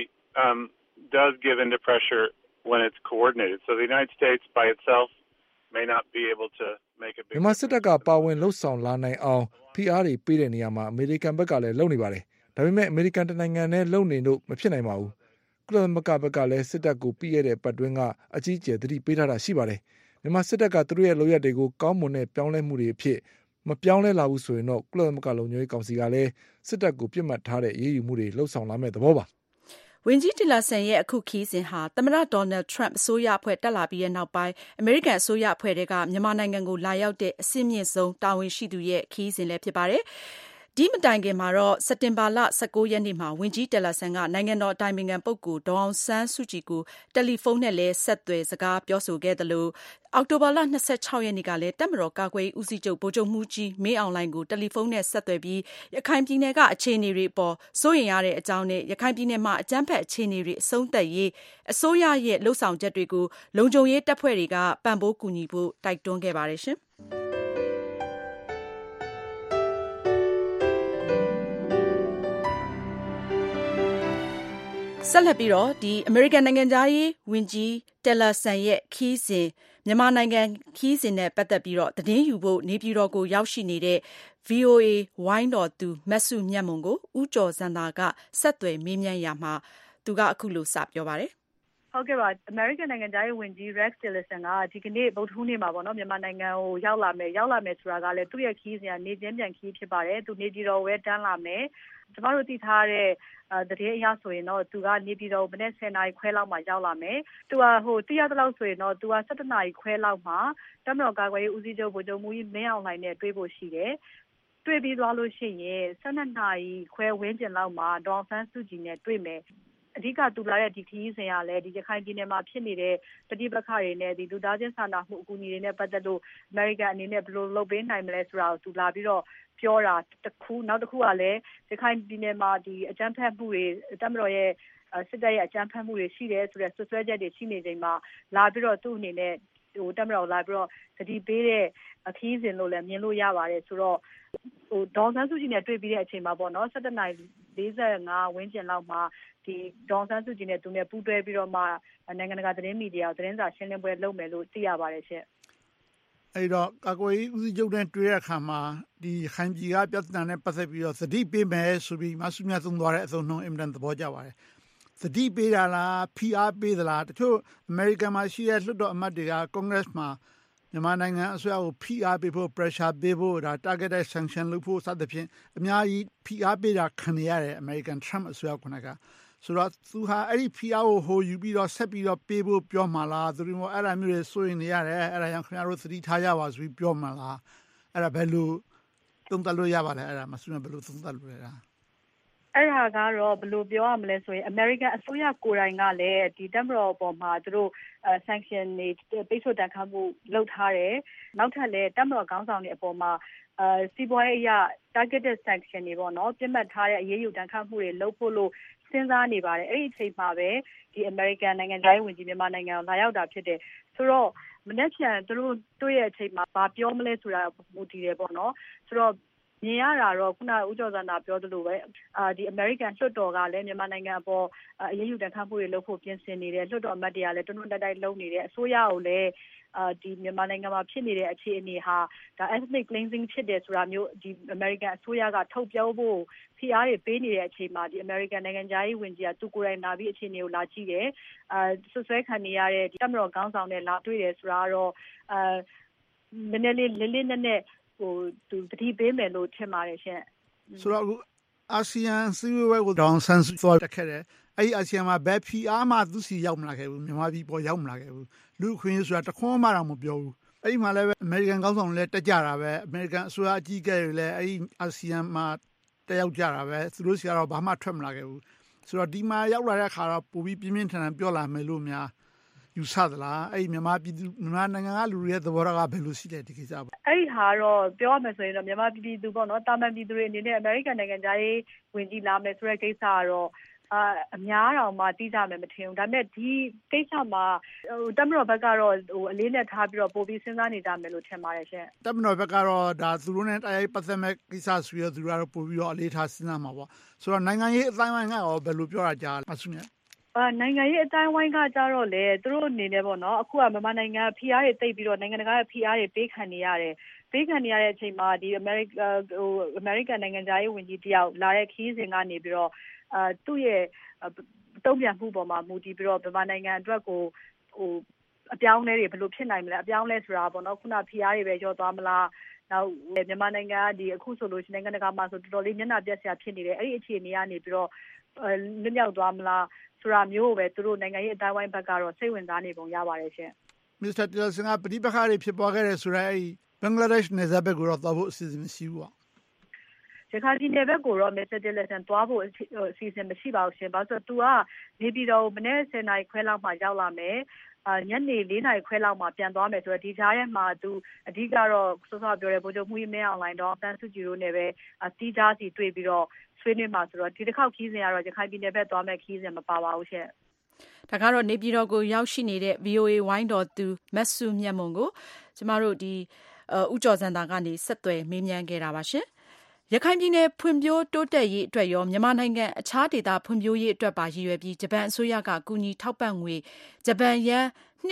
does give into pressure when it's coordinated. So the United States by itself may not be able to make a big မြန်မာစစ်တပ်ကပါဝင်လှုပ်ဆောင်လာနိုင်အောင်ဖိအားတွေပေးတဲ့နေရာမှာအမေရိကန်ဘက်ကလည်းလုပ်နေပါတယ်။ဒါပေမဲ့အမေရိကန်တနိုင်ငံနဲ့လုပ်နေလို့မဖြစ်နိုင်ပါဘူး။ကုလသမဂ္ဂဘက်ကလည်းစစ်တပ်ကိုပြီးရတဲ့ပတ်တွင်းကအကြီးအကျယ်သတိပေးထားတာရှိပါတယ်။မြန်မာစစ်တပ်ကသူတို့ရဲ့လုပ်ရက်တွေကိုကောင်းမွန်တဲ့ပြောင်းလဲမှုတွေအဖြစ်မပြောင်းလဲလာဘူးဆိုရင်တော့ကုလသမဂ္ဂလုံခြုံရေးကောင်စီကလည်းစစ်တပ်ကိုပြစ်မှတ်ထားတဲ့အရေးယူမှုတွေလှုံ့ဆော်လာမဲ့သဘောပါ။ဝန်ကြီးတီလာဆန်ရဲ့အခုခီးစဉ်ဟာသမ္မတဒေါ်နယ်ထရန့်အစိုးရအဖွဲ့တက်လာပြီးတဲ့နောက်ပိုင်းအမေရိကန်အစိုးရအဖွဲ့တွေကမြန်မာနိုင်ငံကိုလာရောက်တဲ့အဆင့်မြင့်ဆုံးတာဝန်ရှိသူရဲ့ခီးစဉ်လည်းဖြစ်ပါတယ်။ဒီမတိုင်ခင်မှာတော့စက်တင်ဘာလ19ရက်နေ့မှာဝန်ကြီးတီလာဆန်ကနိုင်ငံတော်အတိုင်ပင်ခံပုဂ္ဂိုလ်ဒေါအောင်ဆန်းစုကြည်ကိုတယ်လီဖုန်းနဲ့လည်းဆက်သွယ်စကားပြောဆိုခဲ့တယ်လို့အောက်တိုဘာလ26ရက်နေ့ကလည်းတပ်မတော်ကာကွယ်ရေးဦးစီးချုပ်ဗိုလ်ချုပ်မှူးကြီးမင်းအောင်လှိုင်ကိုတယ်လီဖုန်းနဲ့ဆက်သွယ်ပြီးရခိုင်ပြည်နယ်ကအခြေအနေတွေအပေါ်စိုးရိမ်ရတဲ့အကြောင်းနဲ့ရခိုင်ပြည်နယ်မှာအကြမ်းဖက်အခြေအနေတွေအဆုံးသတ်ရေးအစိုးရရဲ့လှုံ့ဆော်ချက်တွေကိုလုံခြုံရေးတပ်ဖွဲ့တွေကပံ့ပိုးကူညီဖို့တိုက်တွန်းခဲ့ပါတယ်ရှင်။ဆက်လက်ပြီးတော့အမေရိကန်နိုင်ငံသားရေးဝန်ကြီးတယ်လာဆန်ရဲ့ခီးစဉ်မြန်မာနိုင်ငံခီးစဉ်နဲ့ပတ်သက်ပြီးတော့သတင်းယူဖို့နေပြည်တော်ကိုရောက်ရှိနေတဲ့ VOA ဝိုင်းတော်သူမတ်စုမြတ်မွန်ကိုဦးကျော်ဇံသာကဆက်သွယ်မေးမြန်းရာမှာသူကအခုလိုစပြောပါတယ်ဟုတ်ကဲ့ပါ American နိုင်ငံသားရေးဝန်ကြီး Rex Tillerson ကဒီကနေ့ဗုဒ္ဓဟူးနေ့မှာပေါ့နော်မြန်မာနိုင်ငံကိုရောက်လာမယ်ဆိုတာကလည်းသူ့ရဲ့ခီးစဉ်ကနေချင်းပြန်ခီးဖြစ်ပါတယ်သူနေပြည်တော်ဝဲတန်းလာမယ်ကျမတို့သိထားတဲ့သတင်းအရဆိုရင်တော့သူကနေပြည်တော်မနေ့10နာရီခွဲလောက်မှာရောက်လာမယ်သူကသိရသလောက်ဆိုရင်တော့သူက17နာရီခွဲလောက်မှာတပ်မတော်ကာကွယ်ရေးဦးစီးချုပ်ဗိုလ်ချုပ်မှူးကြီးမင်းအောင်လှိုင်နဲ့တွေ့ဖို့ရှိတယ်တွေ့ပြီးသွားလို့ရှိရင်12နာရီခွဲဝန်းကျင်လောက်မှာဒေါ်အောင်ဆန်းစုကြည်နဲ့တွေ့မယ်အဓိကတူလာတဲ့ဒီခရီးစဉ်ကလည်းဒီရခိုင်ပြည်နယ်မှာဖြစ်နေတဲ့ပဋိပက္ခတွေနဲ့ဒီလူသားချင်းစာနာမှုအကူအညီတွေနဲ့ပတ်သက်လို့ American အနေနဲ့ဘယ်လိုလုပ်ပေးနိုင်မလဲဆိုတာကိုသူလာပြီးတော့ပြောတာတစ်ခုနောက်တစ်ခုကလည်းရခိုင်ပြည်နယ်မှာဒီအကြမ်းဖက်မှုတွေတပ်မတော်ရဲ့စစ်တပ်ရဲ့အကြမ်းဖက်မှုတွေရှိတယ်ဆိုတဲ့ဆွဆွဲချက်တွေရှိနေချိန်မှာလာပြီးတော့သူ့အနေနဲ့တပ်မတော်လာပြီးတော့သတိပေးတဲ့အခီးစဉ်လို့လည်းမြင်လို့ရပါတယ်ဆိုတော့ဒေါ်ဆန်းစုကြည်နဲ့တွေ့ပြီးတဲ့အချိန်မှာပေါ့နော်17:45ဝန်းကျင်လောက်မှာဒီဒေါ်ဆန်းစုကြည်နဲ့သူနဲ့ပူးတွဲပြီးတော့မှနိုင်ငံတကာသတင်းမီဒီယာသတင်းစာရှင်းလင်းပွဲလုပ်မယ်လို့သိရပါတယ်ရှင့်အဲ့တော့ကာကွယ်ရေးဦးစီးချုပ်နဲ့တွေ့တဲ့အခါမှာဒီခိုင်ပြည်ကပြဿနာနဲ့ပတ်သက်ပြီးတော့သတိပေးမယ်ဆိုပြီးမဆုမြတ်သုံးသွားတဲ့အသုံးနှုန်းအင်မတန်သဘောကျပါတယ်သတိပေးတာလားဖိအားပေးသလားတချို့အမေရိကန်မှာရှိတဲ့လွှတ်တော်အမတ်တွေက Congress မှာမြန်မာနိုင်ငံအစိုးရကိုဖိအားပေးဖို့ pressure ပေးဖို့ဒါ targeted sanction လုပ်ဖို့စသဖြင့်အများကြီးဖိအားပေးတာခံနေရတယ် American Trump အစိုးရကဆိုတော့သူဟာအဲ့ဒီဖိအားကိုဟိုယူပြီးတော့ဆက်ပြီးတော့ပေးဖို့ပြောမှလားသူတို့အဲ့ဒါမျိုးတွေစိုးရင်နေရတယ်အဲ့ဒါကြောင့်ခင်ဗျားတို့သတိထားကြပါဆိုပြီးပြောမှလားအဲ့ဒါဘယ်လိုသုံးသပ်လို့ရပါလဲအဲ့ဒါမဆုမဘယ်လိုသုံးသပ်လို့လဲအဲ့ဒါကတော့ဘယ်လိုပြောရမလဲဆိုရင် American အစိုးရကိုယ်တိုင်ကလည်းဒီတပ်မတော်ပေါ်မှာသူတို့sanction တွေပိတ်ဆို့တန်ခတ်မှုလုပ်ထားတယ်နောက်ထပ်လည်းတပ်မတော်ခေါင်းဆောင်တွေအပေါ်မှာစီးပွားရေးအရ targeted sanction တွေပေါ့နော်ပြစ်မှတ်ထားတဲ့အရေးယူတန်ခတ်မှုတွေလုပ်ဖို့လို့စဉ်းစားနေပါတယ်အဲ့ဒီအချိန်မှာပဲဒီ American နိုင်ငံသားရေးဝန်ကြီးမြန်မာနိုင်ငံကိုလာရောက်တာဖြစ်တယ်ဆိုတော့မနေ့ကသူတို့တွေ့ရဲ့အချိန်မှာဘာပြောမလဲဆိုတာမူတည်တယ်ပေါ့နော်ဆိုတော့မြင်ရတာတော့ခုနဦးကျော်စန္ဒာပြောသလိုပဲဒီ American လွှတ်တော်ကလည်းမြန်မာနိုင်ငံအပေါ်အရေးယူတန်ခတ်မှုတွေလုပ်ဖို့ပြင်ဆင်နေတယ်လွှတ်တော်အမတ်တွေကလည်းတွန်းတွန်းတိုက်တိုက်လုပ်နေတယ်အစိုးရကိုလည်းဒီမြန်မာနိုင်ငံမှာဖြစ်နေတဲ့အခြေအနေဟာဒါ ethnic cleansing ဖြစ်တယ်ဆိုတာမျိုးဒီ American အစိုးရကထုတ်ပြောဖို့ဖိအားတွေပေးနေတဲ့အချိန်မှာဒီ American နိုင်ငံသားရေးဝန်ကြီးကသူကိုယ်တိုင်လာပြီးအခြေအနေကိုလာကြည့်တယ်ဆွဆွဲခံနေရတဲ့တပ်မတော်ခေါင်းဆောင်နဲ့လာတွေ့တယ်ဆိုတာတော့နည်းနည်းလေးနည်းနည်းသူတတိပေးမယ်လို့ထင်ပါတယ်ရှင်ဆိုတော့အာဆီယံစီးပွားရေးကိုဒေါန်ဆန်သွားတက်ခဲ့တယ်အဲ့ဒီအာဆီယံမှာဘယ်ဖီအားမှသူစီရောက်မလာခဲ့ဘူးမြန်မာပြည်ပေါ်ရောက်မလာခဲ့ဘူးလူခွင့်ဆိုတာတခွန်းမှတော့မပြောဘူးအဲ့ဒီမှာလည်းအမေရိကန်ခေါင်းဆောင်လည်းတက်ကြတာပဲအမေရိကန်အစိုးရအကြီးအကဲတွေလည်းအဲ့ဒီအာဆီယံမှာတက်ရောက်ကြတာပဲသူတို့စီကတော့ဘာမှထွက်မလာခဲ့ဘူးဆိုတော့ဒီမှာရောက်လာတဲ့အခါတော့ပိုပြီးပြင်းပြင်းထန်ထန်ပြောလာမယ်လို့များယူဆသလားအဲ့မြန်မာပြည်သူမြန်မာနိုင်ငံကလူတွေရဲ့သဘောထားကဘယ်လိုရှိလဲဒီကိစ္စပေါ့အဲ့ဒီဟာတော့ပြောရမယ်ဆိုရင်တော့မြန်မာပြည်သူပေါ့နော်တာမန်ပြည်သူတွေအနေနဲ့ American နိုင်ငံသားရေးဝင်ကြီးလာမယ်ဆိုတဲ့ကိစ္စကတော့အများတော်မှတီးကြမယ်မထင်ဘူးဒါပေမဲ့ဒီကိစ္စမှာတပ်မတော်ဘက်ကတော့အလေးနဲ့ထားပြီးတော့ပို့ပြီးစဉ်းစားနေကြမယ်လို့ထင်ပါတယ်ရှင်တပ်မတော်ဘက်ကတော့ဒါသူတို့နဲ့တိုက်ရိုက်ပတ်သက်မဲ့ကိစ္စဆိုရသူတို့ကတော့ပို့ပြီးတော့အလေးထားစဉ်းစားမှာပေါ့ဆိုတော့နိုင်ငံရေးအတိုင်းအဝိုင်းကရောဘယ်လိုပြောတာကြားမဆုမြတ်နိုင်ငံရေးအတိုင်းဝိုင်းကကြတော့လေသူတို့အနေနဲ့ပေါ့နော်အခုကမြန်မာနိုင်ငံဖိအားတွေတိတ်ပြီးတော့နိုင်ငံတကာရဲ့ဖိအားတွေပေးခံနေရတယ်ပေးခံနေရတဲ့အချိန်မှာဒီအမေရိကန်နိုင်ငံသားရေးဝန်ကြီးတယောက်လာတဲ့ခီးစဉ်ကနေပြီးတော့သူ့ရဲ့တုံ့ပြန်မှုပေါ်မှာမူတည်ပြီးတော့မြန်မာနိုင်ငံအတွက်ကိုအပြောင်းအလဲတွေဘယ်လိုဖြစ်နိုင်မလဲအပြောင်းအလဲဆိုတာပေါ့နော်ခုနဖိအားတွေပဲကျော်သွားမလားနောက်မြန်မာနိုင်ငံကဒီအခုဆိုလို့ရှိရင်နိုင်ငံတကာမှာဆိုတော်တော်လေးမျက်နှာပြတ်စရာဖြစ်နေတယ်အဲ့ဒီအခြေအနေကနေပြီးတော့လွတ်မြောက်သွားမလားဆိုတာမျိုးကိုပဲသူတို့နိုင်ငံရေးအတိုင်းဝိုင်းဘက်ကတော့စိတ်ဝင်စားနေပုံရပါတယ်ရှင်မစ္စတာတီလာဆန်ကပဋိပက္ခတွေဖြစ်ပေါ်ခဲ့တယ်ဆိုတော့အဲ့ဘင်္ဂလားဒေ့ရှ်နယ်စပ်ဘက်ကိုတော့သွားဖို့အစီအစဉ်မရှိဘူးပေါ့ရခိုင်ပြည်နယ်ဘက်ကိုတော့မစ္စတာတီလာဆန်သွားဖို့အစီအစဉ်မရှိပါဘူးရှင်ဘာလို့ဆိုတော့သူကနေပြည်တော်မနေ့10နာရီခွဲလောက်မှရောက်လာမယ်ညနေ4နာရီခွဲလောက်မှပြန်သွားမယ်ဆိုတော့ဒီကြားထဲမှာသူအဓိကတော့စောစောပြောတဲ့ဗိုလ်ချုပ်မှုကြီးမင်းအောင်လှိုင်တော့တန်းစုကြည်တို့နဲ့ပဲတီးခြားစီတွေ့ပြီးတော့ဆွေးနွေးမှာဆိုတော့ဒီတစ်ခေါက်ခီးစဉ်ကတော့ရခိုင်ပြည်နယ်ဘက်သွားမယ်ခီးစဉ်မပါပါဘူးရှင်ဒါကတော့နေပြည်တော်ကိုရောက်ရှိနေတဲ့ VOA ဝိုင်းတော်သူမတ်စုမြတ်မွန်ကိုကျမတို့ဒီဦးကျော်စံတာကနေဆက်သွယ်မေးမြန်းခဲ့တာပါရှင်ရခိုင်ပြည်နယ်ဖွံ့ဖြိုးတိုးတက်ရေးအတွက်ရောမြန်မာနိုင်ငံအခြားဒေသဖွံ့ဖြိုးရေးအတွက်ပါရည်ရွယ်ပြီးဂျပန်အစိုးရကကူညီထောက်ပံ့ငွေဂျပန်ယန်း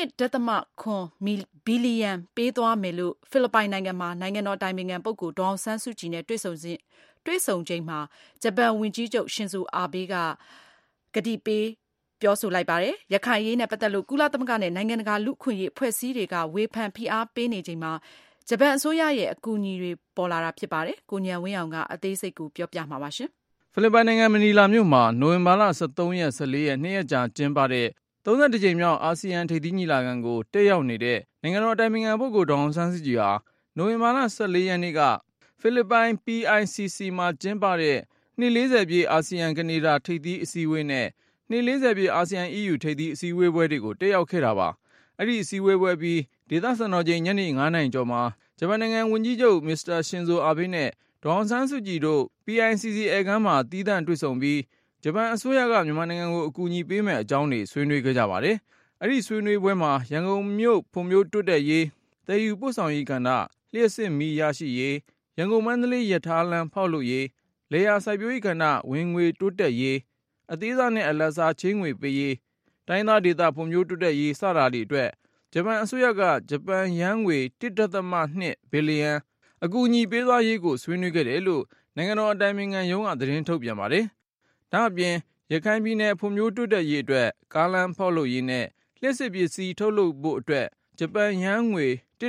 2.9 ဘီလီယံပေးသွားမယ်လို့ဖိလစ်ပိုင်နိုင်ငံမှာနိုင်ငံတော်တိုင်ပင်ခံပုဂ္ဂိုလ်ဒေါ်အောင်ဆန်းစုကြည်နဲ့တွေ့ဆုံချိန်မှာဂျပန်ဝန်ကြီးချုပ်ရှင်ဇိုအာဘေးကကတိပေးပြောဆိုလိုက်ပါတယ်။ရခိုင်ရေးနဲ့ပတ်သက်လို့ကုလသမဂ္ဂနဲ့နိုင်ငံတကာလူ့အခွင့်အရေးအဖွဲ့အစည်းတွေကဝေဖန်ဖိအားပေးနေချိန်မှာဂျပန်အစိုးရရဲ့အကူအညီတွေပေါ်လာတာဖြစ်ပါတယ်။ကိုဉာဏ်ဝင်းအောင်ကအသေးစိတ်ကိုပြောပြမှာပါရှင်။ဖိလစ်ပိုင်နိုင်ငံမနီလာမြို့မှာနိုဝင်ဘာလ13ရက်14ရက်2ရက်ကြာကျင်းပတဲ့32ကြိမ်မြောက်အာဆီယံထိပ်သီးညီလာခံကိုတက်ရောက်နေတဲ့နိုင်ငံတော်အတိုင်ပင်ခံပုဂ္ဂိုလ်ဒေါ်အောင်ဆန်းစုကြည်ဟာနိုဝင်ဘာလ14ရက်နေ့ကဖိလစ်ပိုင် PICC မှာကျင်းပတဲ့နှစ်40ပြည့်အာဆီယံကနေဒါထိပ်သီးအစည်းအဝေးနဲ့နှစ်40ပြည့်အာဆီယံ EU ထိပ်သီးအစည်းအဝေးပွဲတွေကိုတက်ရောက်ခဲ့တာပါ။အဲ့ဒီအစည်းအဝေးပွဲပြီးဒေသစံတော်ချိန်ညနေ9:00 နာရီကျော်မှာဂျပန်နိုင်ငံဝန်ကြီးချုပ်မစ္စတာရှင်ဇိုအာဘေးနဲ့ဒေါ်အောင်ဆန်းစုကြည်တို့ PICC ဧကမ်းမှာသီးသန့်တွေ့ဆုံပြီးဂျပန်အစိုးရကမြန်မာနိုင်ငံကိုအကူအညီပေးမယ့်အကြောင်းတွေဆွေးနွေးခဲ့ကြပါတယ်။အဲ့ဒီဆွေးနွေးပွဲမှာရန်ကုန်မြို့ဖွံ့ဖြိုးတိုးတက်ရေး၊သယ်ယူပို့ဆောင်ရေးကဏ္ဍ၊လျှပ်စစ်မီးရရှိရေး၊ရန်ကုန်မန္တလေးရထားလမ်းဖောက်လုပ်ရေး၊လယ်ယာစိုက်ပျိုးရေးကဏ္ဍဝင်ငွေတိုးတက်ရေး၊အသေးစားနဲ့အလတ်စားချေးငွေပေးရေး၊တိုင်းသားဒေသဖွံ့ဖြိုးတိုးတက်ရေးစတာတွေအတွက်ဂျပန်အစိုးရကဂျပန်ယန်းငွေ 1.2 ဘီလီယံအကူအညီပေးသွားရေးကိုဆွေးနွေးခဲ့တယ်လို့နိုင်ငံတော်အတိုင်ပင်ခံရုံးကသတင်းထုတ်ပြန်ပါတယ်။ဒါ့အပြင်ရခိုင်ပြည်နယ်ဖွံ့ဖြိုးတိုးတက်ရေးအတွက်ကားလမ်းဖောက်လုပ်ရေးနဲ့လျှပ်စစ်ပစ္စည်းထုတ်လုပ်ဖို့အတွက်ဂျပန်ယန်းငွေ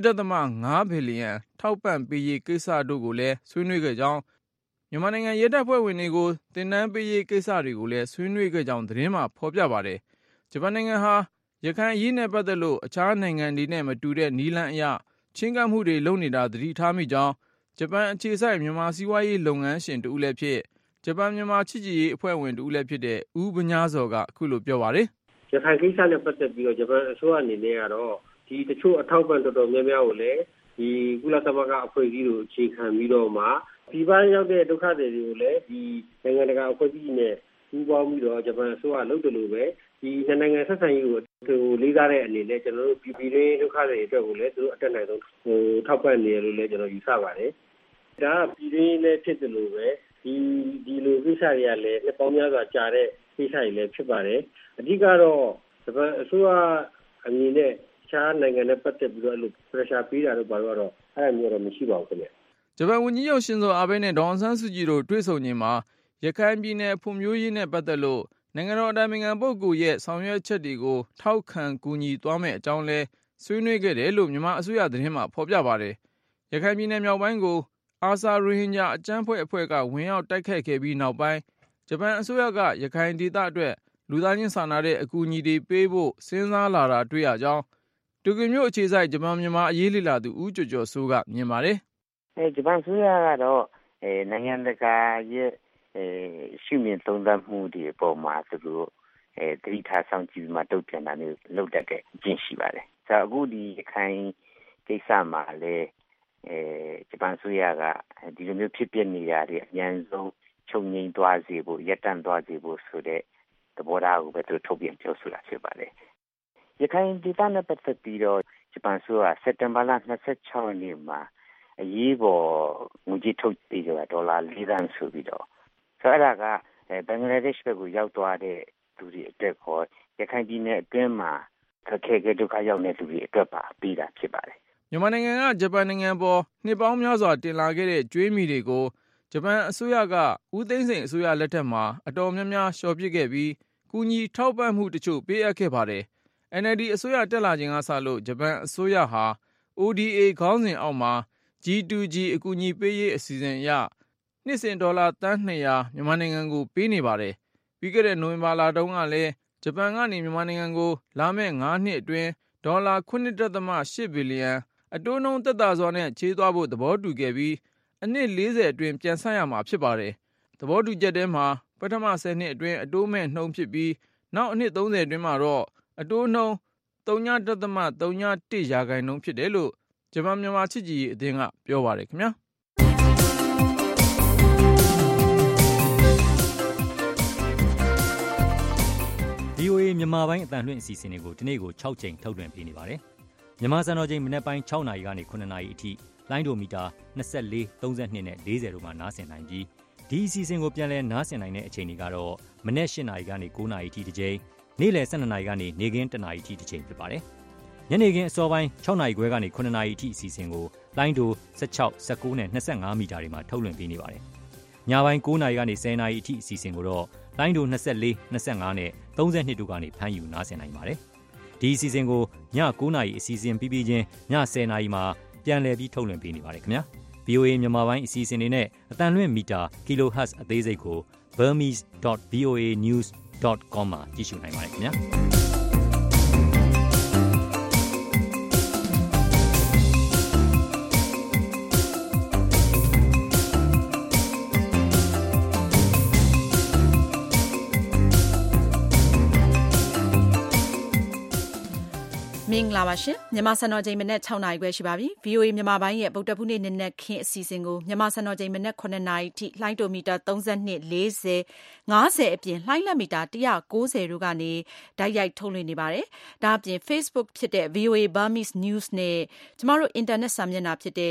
1.5 ဘီလီယံထောက်ပံ့ပေးရေးကိစ္စတို့ကိုလည်းဆွေးနွေးခဲ့ကြောင်းမြန်မာနိုင်ငံရဲတပ်ဖွဲ့ဝင်တွေကိုသင်တန်းပေးရေးကိစ္စတွေကိုလည်းဆွေးနွေးခဲ့ကြောင်းသတင်းမှာဖော်ပြပါတယ်။ဂျပန်နိုင်ငံဟာရခိုင်အရေးနဲ့ပတ်သက်လို့အခြားနိုင်ငံတွေနဲ့မတူတဲ့နည်းလမ်းအရချင်းကပ်မှုတွေလုပ်နေတာသတိထားမိကြောင်းဂျပန်အခြေစိုက်မြန်မာစီးပွားရေးလုပ်ငန်းရှင်တဦးလည်းဖြစ်ဂျပန်မြန်မာချစ်ကြည်ရေးအဖွဲ့ဝင်တဦးလည်းဖြစ်တဲ့ဦးဗညာစောကအခုလိုပြောပါတယ်။ရခိုင်ကိစ္စနဲ့ပတ်သက်ပြီးတော့ဂျပန်အစိုးရအနေနဲ့ကတော့ဒီတချို့အထောက်ပံ့တော်တော်များများကိုလည်းဒီကုလသမဂ္ဂအဖွဲ့အစည်းတို့အခြေခံပြီးတော့မှပြည်ပရောက်တဲ့ဒုက္ခသည်တွေကိုလည်းဒီနိုင်ငံတကာအဖွဲ့အစည်းနဲ့ပူးပေါင်းပြီးတော့ဂျပန်အစိုးရလုပ်တယ်လို့ပဲဒီနိုင်ငံဆက်ဆံရေးကိုလေးစားတဲ့အနေနဲ့ကျွန်တော်တို့ပြည်တွင်းဒုက္ခသည်တွေအတွက်ကိုလည်းသူတို့အတက်နိုင်ဆုံးထောက်ပံ့နေရလို့လည်းကျွန်တော်ယူဆပါတယ်။ဒါကပြည်တွင်းလည်းဖြစ်တယ်လို့ပဲဒီလိုကိစ္စတွေကလည်းနှစ်ပေါင်းများစွာကြာတဲ့ကိစ္စတွေလည်းဖြစ်ပါတယ်။အဓိကတော့ဂျပန်အစိုးရအနေနဲ့ခြားနိုင်ငံနဲ့ပတ်သက်ပြီးတော့လို့ pressure ပေးတာတော့ဘာလို့တော့အဲ့လိုမျိုးတော့မရှိပါဘူးခင်ဗျ။ဂျပန်ဝန်ကြီးချုပ်ရှင်ဇိုအာဘေးနဲ့ဒေါ်အောင်ဆန်းစုကြည်တို့တွေ့ဆုံချိန်မှာရခိုင်ပြည်နယ်ဖွံ့ဖြိုးရေးနဲ့ပတ်သက်လို့နိုင်ငံတော်အတိုင်ပင်ခံပုဂ္ဂိုလ်ရဲ့ဆောင်ရွက်ချက်တွေကိုထောက်ခံကူညီသွားမယ့်အကြောင်းလဲဆွေးနွေးခဲ့တယ်လို့မြန်မာအစိုးရသတင်းမှာဖော်ပြပါတယ်။ရခိုင်ပြည်နယ်မြောက်ပိုင်းကိုအာဆာရိုဟင်ဂျာအကြမ်းဖက်အဖွဲ့ကဝင်ရောက်တိုက်ခိုက်ခဲ့ပြီးနောက်ပိုင်းဂျပန်အစိုးရကရခိုင်ဒေသအတွက်လူသားချင်းစာနာတဲ့အကူအညီတွေပေးဖို့စဉ်းစားလာတာတွေ့ရကြောင်းတိုကျိုမြို့အခြေစိုက်ဂျပန်မြန်မာအရေးလေ့လာသူဦးကျော်ကျော်စိုးကမြင်ပါတယ်။ဂျပန်အစိုးရကတော့နိုင်ငံတကာရဲ့ရှုမြင်သုံးသပ်မှုတွေအပေါ်မှာသူတို့သတိထားဆောင်ကြည့်ပြီးမှတုံ့ပြန်တာမျိုးလုပ်တတ်တဲ့အကျင့်ရှိပါတယ်။ဆိုတော့အခုဒီရခိုင်ကိစ္စမှာလည်းဂျပန်အစိုးရကဒီလိုမျိုးဖြစ်ပျက်နေတာတွေအများဆုံးချုပ်ငြိမ်းသွားစေဖို့ရပ်တန့်သွားစေဖို့ဆိုတဲ့သဘောထားကိုပဲသူထုတ်ပြန်ပြောဆိုတာဖြစ်ပါတယ်။ရခိုင်ဒေသနဲ့ပတ်သက်ပြီးတော့ဂျပန်အစိုးရစက်တင်ဘာလ26ရက်နေ့မှာအရေးပေါ်ငွေကြေးထုတ်ပေးကြတာဒေါ်လာ4 သန်းဆိုပြီးတော့ဆိုတော့အဲ့ဒါကဘင်္ဂလားဒေ့ရှ်ဘက်ကိုရောက်သွားတဲ့သူတွေအတွက်ခေါ်ရခိုင်ပြည်နယ်အတွင်းမှာခက်ခဲဒုက္ခရောက်နေသူတွေအတွက်ပါပေးတာဖြစ်ပါတယ်မြန်မာနိုင်ငံကဂျပန်နိုင်ငံပေါ်နှစ်ပေါင်းများစွာတင်လာခဲ့တဲ့ကြွေးမြီတွေကိုဂျပန်အစိုးရကဦးသိန်းစိန်အစိုးရလက်ထက်မှာအတော်များများလျှော်ပစ်ခဲ့ပြီးကူညီထောက်ပံ့မှုတချို့ပေးအပ်ခဲ့ပါတယ်။ NLD အစိုးရတက်လာခြင်းကစလို့ဂျပန်အစိုးရဟာ ODA ခေါင်းစဉ်အောက်မှာ G2G အကူအညီပေးရေးအစီအစဉ်အရနှစ်စဉ်ဒေါ်လာသန်း200မြန်မာနိုင်ငံကိုပေးနေပါတယ်။ပြီးခဲ့တဲ့နိုဝင်ဘာလတုန်းကလည်းဂျပန်ကနေမြန်မာနိုင်ငံကိုလာမယ့်9နှစ်အတွင်းဒေါ်လာ 9.8 ဘီလီယံအတိုးနှုန်းသက်သာစွာနဲ့ချေးသွားဖို့သဘောတူခဲ့ပြီးအနှစ်40အတွင်းပြန်ဆပ်ရမှာဖြစ်ပါတယ်။သဘောတူချက်ထဲမှာပထမ10နှစ်အတွင်းအတိုးမဲ့နှုန်းဖြစ်ပြီးနောက်အနှစ်30အတွင်းမှာတော့အတိုးနှုန်း 0.01% ဖြစ်တယ်လို့ဂျပန်မြန်မာချစ်ကြည်ရေးအသင်းကပြောပါတယ်ခင်ဗျာ။ VOA မြန်မာပိုင်းအသံလွှင့်အစီအစဉ်တွေကိုဒီနေ့ကို6ကြိမ်ထုတ်လွှင့်ပေးနေပါတယ်။မြန်မာစံတော်ချိန်မနက်ပိုင်း6နာရီကနေ9နာရီအထိလိုင်းဒိုမီတာ24 32နဲ့40တို့မှာနားဆင်နိုင်ပြီးဒီအစီအစဉ်ကိုပြန်လည်နားဆင်နိုင်တဲ့အချိန်တွေကတော့မနက်8နာရီကနေ9နာရီအထိတစ်ကြိမ်နေ့လယ်12နာရီကနေနေ့ခင်း1နာရီအထိတစ်ကြိမ်ဖြစ်ပါတယ်။ညနေခင်းအစောပိုင်း6နာရီခွဲကနေ9နာရီအထိအစီအစဉ်ကိုလိုင်းဒို16 19နဲ့25မီတာတွေမှာထုတ်လွှင့်ပေးနေပါတယ်။ညပိုင်း9နာရီကနေ10နာရီအထိအစီအစဉ်ကိုတော့လိုင်းဒို24, 25နဲ့32တို့ကနေဖမ်းယူနားဆင်နိုင်ပါတယ်။ဒီအစီအစဉ်ကိုည9:00နာရီအစီအစဉ်ပြီးပြီးချင်းည10:00နာရီမှာပြန်လည်ပြီးထုတ်လွှင့်ပေးနေပါတယ်ခင်ဗျာ။ VOA မြန်မာပိုင်းအစီအစဉ်တွေနဲ့အတန်လွင့်မီတာ kilohertz အသေးစိတ်ကို burmese.voanews.com မှာကြည့်ရှုနိုင်ပါတယ်ခင်ဗျာ။မင်္ဂလာပါရှင်မြန်မာစံတော်ချိန်မနေ့6:00နာရီခွဲရှိပါပြီ VOA မြန်မာပိုင်းရဲ့ဗုဒ္ဓဖူးနေ့နနက်ခင်းအစီအစဉ်ကိုမြန်မာစံတော်ချိန်မနေ့9:00နာရီထိလှိုင်းတိုမီတာ32 40 50အပြင်လှိုင်းလက်မီတာ190တို့ကနေတိုက်ရိုက်ထုတ်လွှင့်နေပါတယ်ဒါအပြင် Facebook ဖြစ်တဲ့ VOA Burmese News နဲ့ကျမတို့ internet စာမျက်နှာဖြစ်တဲ့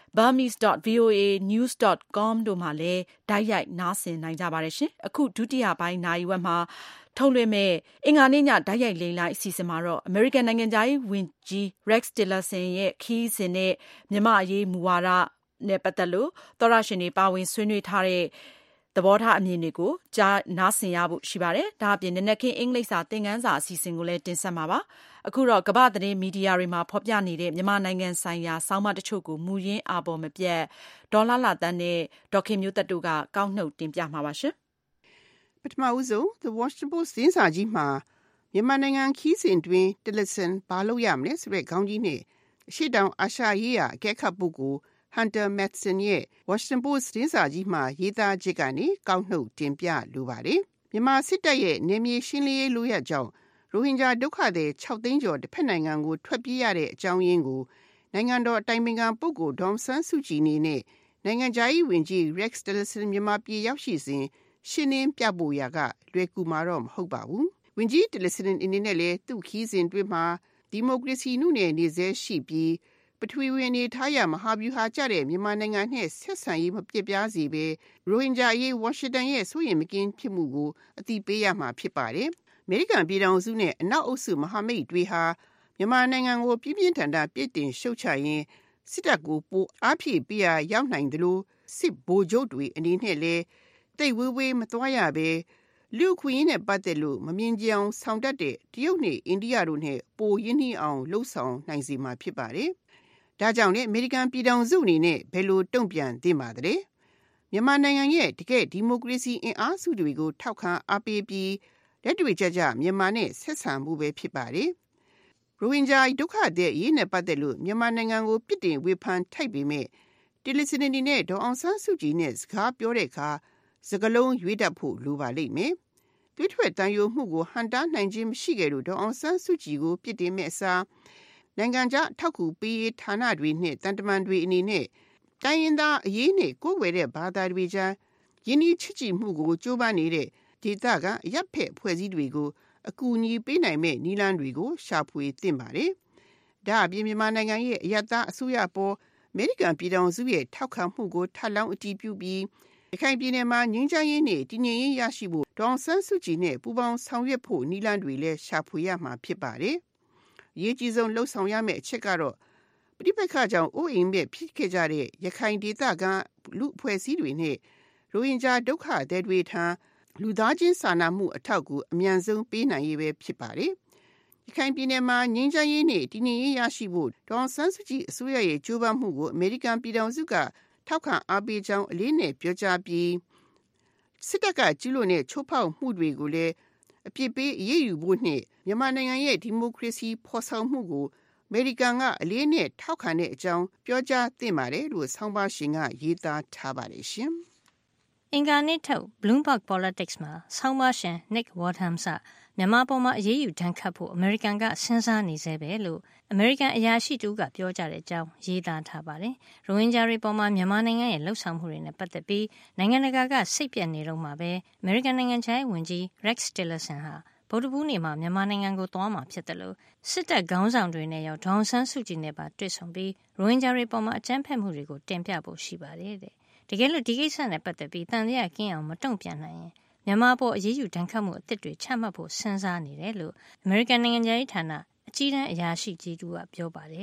burmese.voanews.com တို့မှာလည်းတိုက်ရိုက်နားဆင်နိုင်ကြပါတယ်ရှင်အခုဒုတိယပိုင်းနာရီဝက်မှာထုတ်လွှင့်မဲ့အင်္ဂါနေ့ညဓာတ်ရိုက်လိမ်လိုက်အစီအစဉ်မှာတော့ American နိုင်ငံသားရေးဝန်ကြီး Rex Tillerson ရဲ့ခီးစဉ်နဲ့မြန်မာအရေးမူဝါဒနဲ့ပတ်သက်လို့သောရရှင်တွေပါဝင်ဆွေးနွေးထားတဲ့သဘောထားအမြင်တွေကိုကြားနားဆင်ရဖို့ရှိပါတယ်။ဒါအပြင်နနက်ခင်းအင်္ဂလိပ်စာသင်ခန်းစာအစီအစဉ်ကိုလည်းတင်ဆက်မှာပါ။အခုတော့ကမ္ဘာသတင်းမီဒီယာတွေမှာဖော်ပြနေတဲ့မြန်မာနိုင်ငံဆိုင်ရာဆောင်းပါးတချို့ကိုမူရင်းအာပေါ်မပြတ်ဒေါ်လာတန်းနဲ့ဒေါ်ခင်မျိုးသက်တို့ကကောက်နှုတ်တင်ပြမှာပါရှင်။ပထမဦးဆုံး The Washington Post သတင်းစာကြီးမှာမြန်မာနိုင်ငံခီးစဉ်တွင် Tillerson ဘာလုပ်ရမလဲဆိုတဲ့ခေါင်းကြီးနဲ့အရှေ့တောင်အာရှရေးရာအကဲခတ်ပုဂ္ဂိုလ် Hunter Matheson ရဲ့ Washington Post သတင်းစာကြီးမှာရေးသားချက်ကနေကောက်နှုတ်တင်ပြလိုပါတယ်။မြန်မာစစ်တပ်ရဲ့နယ်မြေရှင်းလင်းရေးလုပ်ရကြောင်းရိုဟင်ဂျာဒုက္ခသည်6သိန်းကျော်တစ်ဖက်နိုင်ငံကိုထွက်ပြေးရတဲ့အကြောင်းရင်းကိုနိုင်ငံတော်အတိုင်ပင်ခံပုဂ္ဂိုလ်ဒေါ်ဆန်းစုကြည်နေနဲ့နိုင်ငံခြားရေးဝန်ကြီး Rex Tillerson မြန်မာပြည်ရောက်ရှိစဉ်ရှင်းလင်းပြဖို့ရာကလွယ်ကူမှာတော့မဟုတ်ပါဘူး။ဝန်ကြီး Tillerson အနေနဲ့လည်းသူ့ခီးစဉ်တွင်မှာဒီမိုကရေစီနုနယ်နေစေရှိပြီးပထဝီဝင်နေထားရမဟာဗျူဟာကျတဲ့မြန်မာနိုင်ငံနဲ့ဆက်ဆံရေးမပြစ်ပြားစေပဲရိုဟင်ဂျာအရေးဝါရှင်တန်ရဲ့စိုးရိမ်မကင်းဖြစ်မှုကိုအသိပေးရမှာဖြစ်ပါတယ်။အမေရိကန်ပြည်ထောင်စုနဲ့အနောက်အုပ်စုမဟာမိတ်တွေဟာမြန်မာနိုင်ငံကိုပြင်းပြင်းထန်ထန်ပြစ်တင်ရှုတ်ချရင်းစစ်တပ်ကိုပိုအားဖြည့်ပေးရရောက်နိုင်တယ်လို့စစ်ဗိုလ်ချုပ်တွေအနေနဲ့လည်းတိတ်ဝေးဝေးမသွားရပဲလူခွင့်ရင်းနဲ့ပတ်သက်လို့မမြင်ကြအောင်ဆောင်တတ်တဲ့တရုတ်နဲ့အိန္ဒိယတို့နဲ့ပိုရင်းနှီးအောင်လှုပ်ဆောင်နိုင်စေမှာဖြစ်ပါတယ်။ဒါကြောင့်လည်းအမေရိကန်ပြည်ထောင်စုအနေနဲ့ဘယ်လိုတုံ့ပြန်သင့်ပါသလဲ။မြန်မာနိုင်ငံရဲ့တကယ့်ဒီမိုကရေစီအင်အားစုတွေကိုထောက်ခံအားပေးပြီးလက်တွေ့ကျကျမြန်မာနဲ့ဆက်ဆံမှုပဲဖြစ်ပါတယ်။ရိုဟင်ဂျာဒုက္ခသည်အရေးနဲ့ပတ်သက်လို့မြန်မာနိုင်ငံကိုပြစ်တင်ဝေဖန်ထိုက်ပေမဲ့Tillersonအနေနဲ့ဒေါ်အောင်ဆန်းစုကြည်နဲ့စကားပြောတဲ့အခါစကားလုံးရွေးတတ်ဖို့လိုပါလိမ့်မယ်။တွေးထွက်တန်ယိုမှုကိုဟန်တားနိုင်ခြင်းမရှိခဲ့လို့ဒေါ်အောင်ဆန်းစုကြည်ကိုပြစ်တင်မဲ့အစားနိုင်ငံခြားထောက်ကူပေးရေးဌာနတွေနဲ့တန်တမန်တွေအနေနဲ့တိုင်းရင်းသားအရေးနဲ့ကိုယ်ွယ်တဲ့ဘာသာတွေကြားယင်းဤချစ်ကြည်မှုကိုကြိုးပမ်းနေတဲ့ဒေသကအရပ်ဖက်ဖွဲ့စည်းတွေကိုအကူအညီပေးနိုင်မဲ့နည်းလမ်းတွေကိုရှာဖွေသင့်ပါတယ်။ဒါအပြင်မြန်မာနိုင်ငံရဲ့အယက်သားအစိုးရပေါ်အမေရိကန်ပြည်ထောင်စုရဲ့ထောက်ခံမှုကိုထပ်လောင်းအတည်ပြုပြီးရခိုင်ပြည်နယ်မှာငြိမ်းချမ်းရေးနဲ့တည်ငြိမ်ရေးရရှိဖို့ဒေါ်အောင်ဆန်းစုကြည်နဲ့ပူးပေါင်းဆောင်ရွက်ဖို့နည်းလမ်းတွေလည်းရှာဖွေရမှာဖြစ်ပါတယ်။အရေးကြီးဆုံးလှုပ်ဆောင်ရမယ့်အချက်ကတော့ပဋိပက္ခကြောင့်အိုးအိမ်မဲ့ဖြစ်ခဲ့ကြတဲ့ရခိုင်ဒေသကလူအဖွဲ့အစည်းတွေနဲ့ရိုဟင်ဂျာဒုက္ခသည်တွေထံလူသားချင်းစာနာမှုအထောက်အကူအမြန်ဆုံးပေးနိုင်ရေးပဲဖြစ်ပါတယ်။ရခိုင်ပြည်နယ်မှာငြိမ်းချမ်းရေးနဲ့တည်ငြိမ်ရေးရရှိဖို့ဒေါ်အောင်ဆန်းစုကြည်အစိုးရရဲ့ကြိုးပမ်းမှုကိုအမေရိကန်ပြည်ထောင်စုကထောက်ခံအားပေးကြောင်းအလေးနဲ့ပြောကြားပြီးစစ်တပ်ကကျူးလွန်တဲ့ချိုးဖောက်မှုတွေကိုလည်းအပြစ်ပေးအရေးယူဖို့နဲ့မြန်မာနိုင်ငံရဲ့ဒီမိုကရေစီဖော်ဆောင်မှုကိုအမေရိကန်ကအလေးနဲ့ထောက်ခံတဲ့အကြောင်းပြောကြားသင့်ပါတယ်လို့ဆောင်းပါးရှင်ကရေးသားထားပါတယ်ရှင်။အင်္ဂါနေ့ထုတ် Bloomberg Politics မှာဆောင်းပါးရှင် Nick Wadhams မြန်မာပေါ်မှာအရေးယူဒဏ်ခတ်ဖို့အမေရိကန်ကစဉ်းစားနေသေးပဲလို့အမေရိကန်အရာရှိတူကပြောကြတဲ့အကြောင်းရေးသားထားပါတယ်။ရိုဟင်ဂျာတွေပေါ်မှာမြန်မာနိုင်ငံရဲ့လှုပ်ဆောင်မှုတွေနဲ့ပတ်သက်ပြီးနိုင်ငံတကာကစိတ်ပြက်နေတော့မှပဲအမေရိကန်နိုင်ငံခြားရေးဝန်ကြီး Rex Tillerson ဟာဗုဒ္ဓဘူးနေ့မှာမြန်မာနိုင်ငံကိုသွားမှာဖြစ်တယ်လို့စစ်တပ်ခေါင်းဆောင်တွေနဲ့ရောဒေါအောင်ဆန်းစုကြည်နဲ့ပါတွေ့ဆုံပြီးရိုဟင်ဂျာတွေပေါ်မှာအကြမ်းဖက်မှုတွေကိုတင်ပြဖို့ရှိပါတယ်တဲ့။တကယ်လို့ဒီကိစ္စနဲ့ပတ်သက်ပြီးတန်တရားကင်းအောင်မတုံ့ပြန်နိုင်ရင်မြန်မာပေါ်အရေးယူဒဏ်ခတ်မှုအသစ်တွေချမှတ်ဖို့စဉ်းစားနေတယ်လို့အမေရိကန်နိုင်ငံခြားရေးဌာနအကြီးတန်းအရာရှိကြီးတူကပြောပါတယ်တဲ့။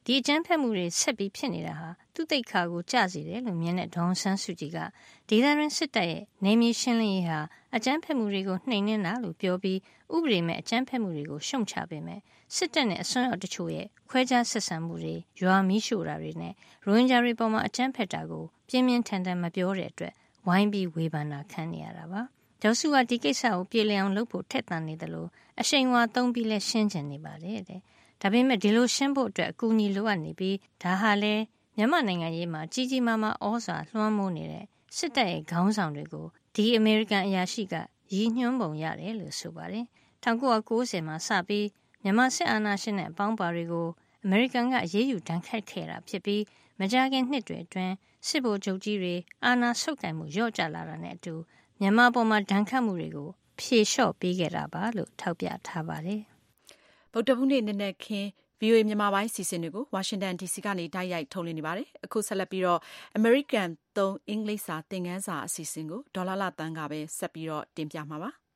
ဒီအကြမ်းဖက်မှုတွေဆက်ပြီးဖြစ်နေတာဟာသူ့တိတ်ခါကိုကျစေတယ်လို့မြင်တဲ့ဒေါ်ဆန်းစုကြည်ကဒေသတွင်းစစ်တပ်ရဲ့နေမြေရှင်းလင်းရေးဟာအကြမ်းဖက်မှုတွေကိုနှိမ်နင်းတာလို့ပြောပြီးဥပဒေမဲ့အကြမ်းဖက်မှုတွေကိုရှုံချပေးမယ်စစ်တပ်နဲ့အစွန်းရောက်တချို့ရဲ့ခွဲခြားဆက်ဆံမှုတွေရွာမီးရှို့တာတွေနဲ့ရိုဟင်ဂျာတွေပေါ်မှာအကြမ်းဖက်တာကိုပြင်းပြင်းထန်ထန်မပြောတဲ့အတွက်ဝိုင်းပြီးဝေဖန်တာခံနေရတာပါဒေါ်စုကဒီကိစ္စကိုပြေလည်အောင်လုပ်ဖို့ထက်သန်နေတယ်လို့အရှိန်အဝါသုံးပြီးလဲရှင်းချင်နေပါတယ်တဲ့ဒါပေမဲ့ဒီလိုရှင်းဖို့အတွက်အကူအညီလိုအပ်နေပြီးဒါဟာလဲမြန်မာနိုင်ငံရေးမှာကြီးကြီးမားမားဩဇာလွှမ်းမိုးနေတဲ့စစ်တပ်ရဲ့ခေါင်းဆောင်တွေကိုဒီအမေရိကန်အရာရှိကရည်ညွှန်းပုံရတယ်လို့ဆိုပါတယ်1990မှာစပြီးမြန်မာစစ်အာဏာရှင်နဲ့အပေါင်းပါတွေကိုအမေရိကန်ကအရေးယူဒဏ်ခတ်ခဲ့တာဖြစ်ပြီးမကြာခင်နှစ်တွေအတွင်းစစ်ဗိုလ်ချုပ်ကြီးတွေအာဏာဆုပ်ကိုင်မှုလျော့ကျလာတာနဲ့အတူမြန်မာပေါ်မှာဒဏ်ခတ်မှုတွေကိုဖြေလျှော့ပေးခဲ့တာပါလို့ထောက်ပြထားပါတယ်ဗုဒ္ဓဘုနေ့နေ့ခင်း VOA မြန်မာပိုင်းစီစဉ်တွေကို Washington DC ကနေတိုက်ရိုက်ထုတ်လွှင့်နေပါတယ်။အခုဆက်လက်ပြီးတော့ American 3 အင်္ဂလိပ်စာသင်ခန်းစာအစီအစဉ်ကိုဒေါ်လာလတန်းကပဲဆက်ပြီးတော့တင်ပြမှာပါ။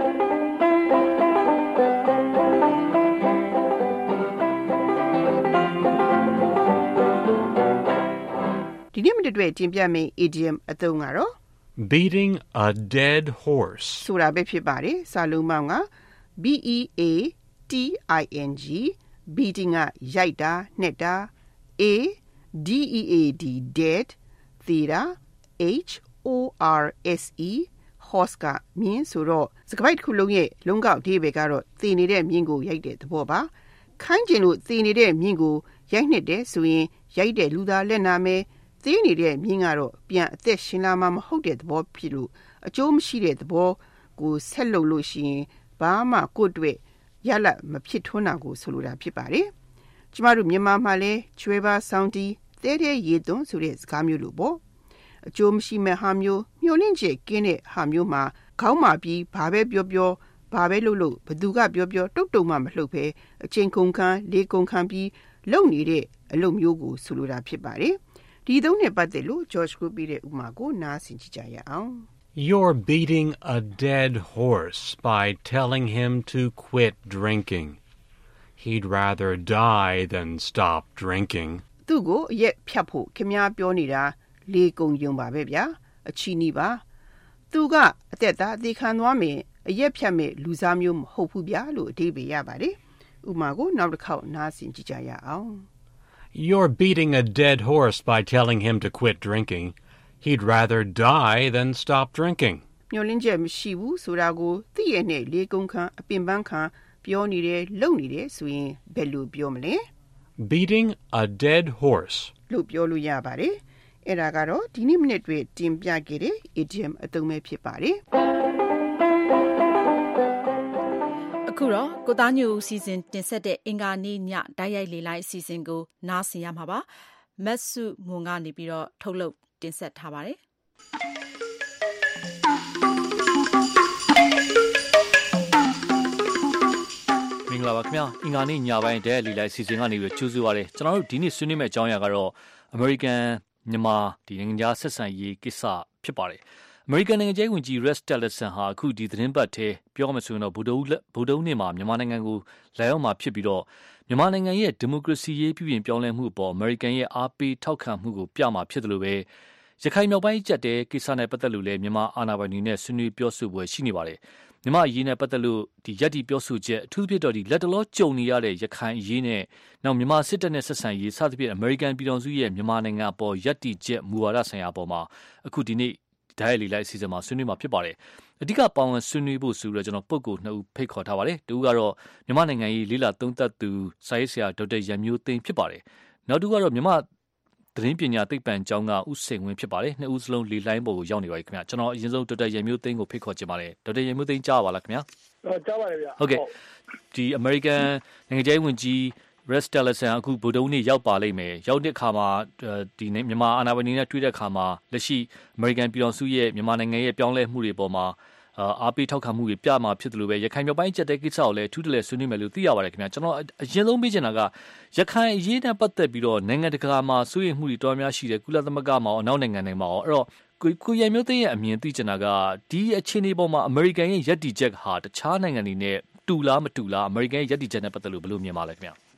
ဒီနေ့မှတွေ့တင်ပြမယ့် idiom အသုံးကတော့ beating a dead horse ဆိုတာပဲဖြစ်ပါတယ်။စာလုံးပေါင်းက BEATING beating ကရိုက်တာနှက်တာ DEAD dead သေတာ HORSE horse ကမြင်းဆိုတော့စကားပိုက်တစ်ခုလုံးရဲ့လုံးကောက်အဓိပ္ပာယ်ကတော့သေနေတဲ့မြင်းကိုရိုက်တဲ့သဘောပါခိုင်းကျင်လို့သေနေတဲ့မြင်းကိုရိုက်နှက်တယ်ဆိုရင်ရိုက်တဲ့လူသားလက်နာမယ်သေနေတဲ့မြင်းကတော့ပြန်အသက်ရှင်လာမှမဟုတ်တဲ့သဘောဖြစ်လို့အကျိုးမရှိတဲ့သဘောကိုဆက်လုပ်လို့ရှိရင်ဘာမှကိုယ့်အတွက်ရလမဖြစ်ထွန်းတာကိုဆိုလိုတာဖြစ်ပါတယ်ကျမတို့မြန်မာမှာလဲကျွဲပါဆောင်းတီးတဲတဲရေသွန်းဆိုတဲ့စကားမျိုးလို့ပေါ့အကျိုးမရှိမဲ့ဟာမျိုးမျောလင့်ချက်ကင်းတဲ့ဟာမျိုးမှာခေါင်းမာပြီးဘာပဲပြောပြောဘာပဲလုပ်ဘသူကပြောပြောတုတ်တုံမှမလှုပ်ပဲအချိန်ကုန်ခန်းလေးကုန်ခန်းပြီးလုံနေတဲ့အလုပ်မျိုးကိုဆိုလိုတာဖြစ်ပါတယ်ဒီသုံးနဲ့ပတ်သက်လို့ George ကိုပြီးတဲ့ဥမာကိုနားဆင်ကြရအောင် You're beating a dead horse by telling him to quit drinking. He'd rather die than stop drinking. သူ့ကိုအရက်ဖြတ်ဖို့ခင်ဗျားပြောနေတာလေးကုန်ယုံပါပဲဗျာအချီနီးပါသူကအသက်သားအသေးခံသွားမယ်အရက်ဖြတ်မဲ့လူစားမျိုးမဟုတ်ဘူးဗျာလို့အဓိပ္ပာယ်ရပါတယ်ဥမာကိုနောက်တစ်ခေါက်နားဆင်ကြရအောင် You're beating a dead horse by telling him to quit drinking. He'd rather die than stop drinking. မျောလင်းချက်မရှိဘူးဆိုတာကိုသိရနဲ့လေးကုန်ခန်းအပင်ပန်းခန်းပြောနေတယ်လုံနေတယ်ဆိုရင်ဘယ်လိုပြောမလဲ Beating a dead horse လို့ပြောလို့ရပါတယ်အဲ့ဒါကတော့ဒီနေ့မိနစ်တွေတင်ပြခဲ့တဲ့ idiom အသုံးပဲဖြစ်ပါတယ်အခုတော့ကိုသားညိုစီစဉ်တင်ဆက်တဲ့အင်္ဂါနေ့ညတိုက်ရိုက်လေလိုက်အစီအစဉ်ကိုနားဆင်ရမှာပါမတ်စုမွန်ကနေပြီးတော့ထုတ်လုပ်တင်ဆက်ထားပါတယ်မင်္ဂလာပါခင်ဗျာအင်္ဂါနေ့ညပိုင်းတဲ့လေလိုက်အစီအစဉ်ကနေပြီးကြိုးဆိုပါရစေကျွန်တော်တို့ဒီနေ့ဆွေးနွေးမယ့်အကြောင်းအရာကတော့ American မြန်မာဒီနိုင်ငံခြားဆက်ဆံရေးကိစ္စဖြစ်ပါတယ်။ American နိုင်ငံခြားဝန်ကြီး Rex Tillerson ဟာအခုဒီသတင်းပတ်ထဲပြောမှဆိုရင်တော့ဗုဒ္ဓဟူးနေ့မှာမြန်မာနိုင်ငံကိုလာရောက်မှာဖြစ်ပြီးတော့မြန်မာနိုင်ငံရဲ့ဒီမိုကရေစီရေးပြုပြင်ပြောင်းလဲမှုအပေါ် American ရဲ့အားပေးထောက်ခံမှုကိုပြမှာဖြစ်တယ်လို့ပဲရခိုင်မြောက်ပိုင်းကျက်တဲ့ကိစ္စနဲ့ပတ်သက်လို့လည်းမြန်မာအာဏာပိုင်တွေနဲ့ဆွေးနွေးပြောဆိုပွဲရှိနေပါတယ်။မြန်မာအရေးနဲ့ပတ်သက်လို့ဒီယက်တီပြောဆိုချက်အထူးဖြစ်တော့ဒီလက်တလောကြုံနေရတဲ့ရခိုင်အရေးနဲ့နောက်မြန်မာစစ်တပ်နဲ့ဆက်ဆံရေးစသဖြင့် American ပြည်ထောင်စုရဲ့မြန်မာနိုင်ငံအပေါ်ယက်တီချက်မူဝါဒဆိုင်ရာအပေါ်မှာအခုဒီနေ့ဒိုင်လီလိုက်အစီအစဉ်မှာဆွေးနွေးမှာဖြစ်ပါတယ်။အဓိကပါဝင်ဆွေးနွေးဖို့ဆိုတော့ကျွန်တော်ပုဂ္ဂိုလ်2ဦးဖိတ်ခေါ်ထားပါတယ်။တူကတော့မြန်မာနိုင်ငံရေးလေးလာသုံးသပ်သူစာရေးဆရာဒေါက်တာရန်မျိုးသိန်းဖြစ်ပါတယ်။နောက်တူကတော့မြန်မာသတင်းပညာသိပ္ပံကျောင်းကဦးစိန်ဝင်းဖြစ်ပါတယ်။နှစ်ဦးစလုံးလေလိုင်းပေါ်ကိုရောက်နေပါပြီခင်ဗျာ။ကျွန်တော်အရင်ဆုံးဒေါက်တာရန်မျိုးသိန်းကိုဖိတ်ခေါ်ချင်ပါတယ်။ဒေါက်တာရန်မျိုးသိန်းကြားပါလားခင်ဗျာ။ကြားပါတယ်ဗျာ။ဟုတ်ကဲ့။ဒီ American နိုင်ငံခြားရေးဝန်ကြီးRex Tillerson အခုဗုဒ္ဓဟူးနေ့ရောက်ပါလိမ့်မယ်။ရောက်တဲ့အခါမှာဒီမြန်မာအာဏာပိုင်တွေနဲ့တွေ့တဲ့အခါမှာလက်ရှိ American ပြည်ထောင်စုရဲ့မြန်မာနိုင်ငံရဲ့ပြောင်းလဲမှုတွေပေါ်မှာအားပေးထောက်ခံမှုတွေပြမှာဖြစ်တယ်လို့ပဲရခိုင်မြောက်ပိုင်းကျက်တဲ့ကိစ္စကိုလည်းထူးထူးလည်းဆွေးနွေးမယ်လို့သိရပါတယ်ခင်ဗျာကျွန်တော်အရင်ဆုံးပြောချင်တာကရခိုင်အရေးနဲ့ပတ်သက်ပြီးတော့နိုင်ငံတကာမှာစိုးရိမ်မှုတွေတော်များရှိတယ်ကုလသမဂ္ဂမှာရောအနောက်နိုင်ငံတွေမှာရောအဲ့တော့ကိုရမျိုးသိရဲ့အမြင်သိချင်တာကဒီအခြေအနေပေါ်မှာ American ရဲ့ယက်တီချက်ဟာတခြားနိုင်ငံတွေနဲ့တူလားမတူလား American ရဲ့ယက်တီချက်နဲ့ပတ်သက်လို့ဘယ်လိုမြင်ပါလဲခင်ဗျာဒီ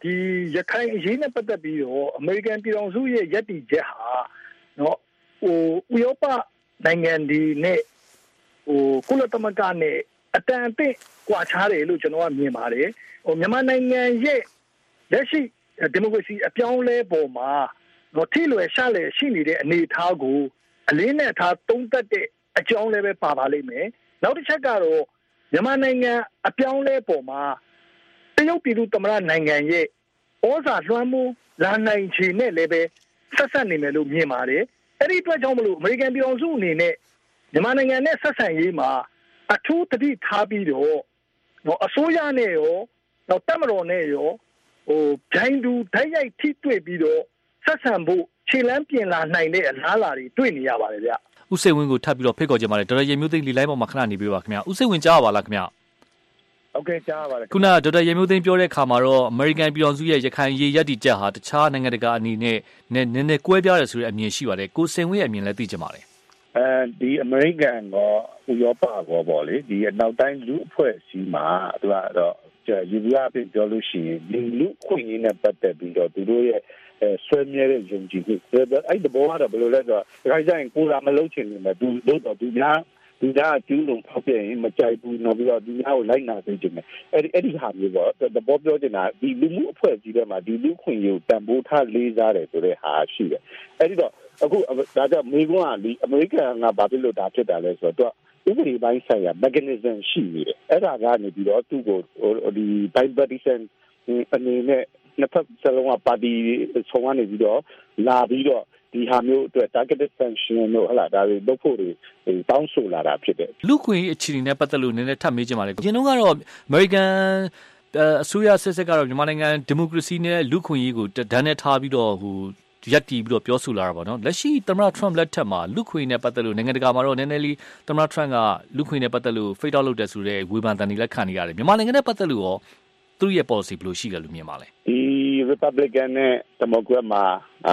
ဒီရခိုင်အရေးနဲ့ပတ်သက်ပြီးတော့အမေရိကန်ပြည်ထောင်စုရဲ့ယက်တီချက်ဟာနော်ဥရောပနိုင်ငံတွေနဲ့ကုလသမဂ္ဂနဲ့အတန်အသင့်ကွာခြားတယ်လို့ကျွန်တော်ကမြင်ပါတယ်မြန်မာနိုင်ငံရဲ့လက်ရှိဒီမိုကရေစီအပြောင်းအလဲပေါ်မှာတော့ထိလွယ်ရှလွယ်ရှိနေတဲ့အနေအထားကိုအလေးနဲ့ထားသုံးသပ်တဲ့အကြောင်းလည်းပဲပါပါလိမ့်မယ်နောက်တစ်ချက်ကတော့မြန်မာနိုင်ငံအပြောင်းလဲပေါ်မှာတရုတ်ပြည်သူ့သမ္မတနိုင်ငံရဲ့ဩဇာလွှမ်းမိုးလာနိုင်ခြေနဲ့လည်းပဲဆက်ဆက်နေမယ်လို့မြင်ပါတယ်အဲ့ဒီအတွက်ကြောင့်မလို့အမေရိကန်ပြည်ထောင်စုအနေနဲ့မြန်မာနိုင်ငံနဲ့ဆက်ဆံရေးမှာအထူးသတိထားပြီးတော့အစိုးရနဲ့ရောတပ်မတော်နဲ့ရောဂျိုင်းတူဓာတ်ရိုက်ထိတွေ့ပြီးတော့ဆက်ဆံဖို့ခြေလမ်းပြင်လာနိုင်တဲ့အလားအလာတွေတွေ့နေရပါတယ်ဗျဦးစိတ်ဝင်းကိုထပ်ပြီးတော့ဖိတ်ခေါ်ကြပါတယ်ဒေါက်တာရေမျိုးသိန်းလီလိုက်ပေါ်မှာခဏနေပေးပါခင်ဗျဦးစိတ်ဝင်းကြားပါလားခင်ဗျဟုတ်ကဲ့ကြားပါတယ်ခုနဒေါက်တာရေမျိုးသိန်းပြောတဲ့အခါမှာတော့အမေရိကန်ပြည်ထောင်စုရဲ့ရခိုင်ရေးရပ်တည်ချက်ဟာတခြားနိုင်ငံတကာအနေနဲ့နည်းနည်းကွဲပြားတယ်ဆိုတဲ့အမြင်ရှိပါတယ်ကိုစိတ်ဝင်းရဲ့အမြင်လည်းသိချင်ပါတယ်ဒီအမေရိကန်ကဥရောပကပေါ့လေဒီအနောက်တိုင်းလူအဖွဲ့အစည်းမှာသူကတော့ယူရပြီးပြောလို့ရှိရင်ဒီလူခွင့်ရင်းနဲ့ပတ်သက်ပြီးတော့သူတို့ရဲ့ဆွေးနွေးတဲ့ယုံကြည်မှုအဲ့ဒီဘောကတော့ဘယ်လိုလဲဆိုတော့ခိုင်ဆိုင်ကိုလာမလုပ်ချင်နေတယ်သူတို့သူများကျူးလွန်ဖောက်ပြရင်မကြိုက်ဘူးနောက်ပြီးတော့သူများကိုလိုက်နာစေချင်တယ်အဲ့ဒီဟာမျိုးပေါ့သဘောပြောချင်တာဒီလူမှုအဖွဲ့အစည်းတွေမှာဒီလူခွင့်ရကိုတန်ဖိုးထားလေးစားတယ်ဆိုတဲ့ဟာရှိတယ်အဲ့ဒီတော့အခုဒါကြောင့်မိကွန်းကဒီအမေရိကန်ကဘာဖြစ်လို့ဒါဖြစ်တာလဲဆိုတော့ဥပဒေပိုင်းဆိုင်ရာ mechanism ရှိနေတယ်အဲ့ဒါကနေပြီးတော့သူ့ကိုဒီ bipartisan အနေနဲ့နှစ်ဖက်စလုံးကပါတီဆုံးကနေပြီးတော့လာပြီးတော့ဒီဟာမျိုးအတွက် targeted sanction တို့ဟလာဒါတွေလုပ်ဖို့တွေတောင်းဆိုလာတာဖြစ်တယ်လူခွင့်အခြေအနေနဲ့ပတ်သက်လို့နည်းနည်းထပ်မေးချင်ပါလေကျွန်တော်ကတော့ American အစိုးရဆက်ကတော့မြန်မာနိုင်ငံဒီမိုကရေစီနဲ့လူခွင့်ရေးကိုတန်းနဲ့ထားပြီးတော့ရပ်တည်ပြီးတော့ပြောဆိုလာတာပေါ့နော်လက်ရှိသမ္မတ Trump လက်ထက်မှာလူခွင့်နဲ့ပတ်သက်လို့နိုင်ငံတကာမှာတော့နည်းနည်းလေးသမ္မတ Trump ကလူခွင့်နဲ့ပတ်သက်လို့ fade out လုပ်တယ်ဆိုတဲ့ဝေဖန်တန်တွေလက်ခံနေရတယ်မြန်မာနိုင်ငံနဲ့ပတ်သက်လို့ရောသူရဲ့ policy ဘယ်လိုရှိကြလို့မြင်ပါလဲဒီ Republican နဲ့ Democrat မှာ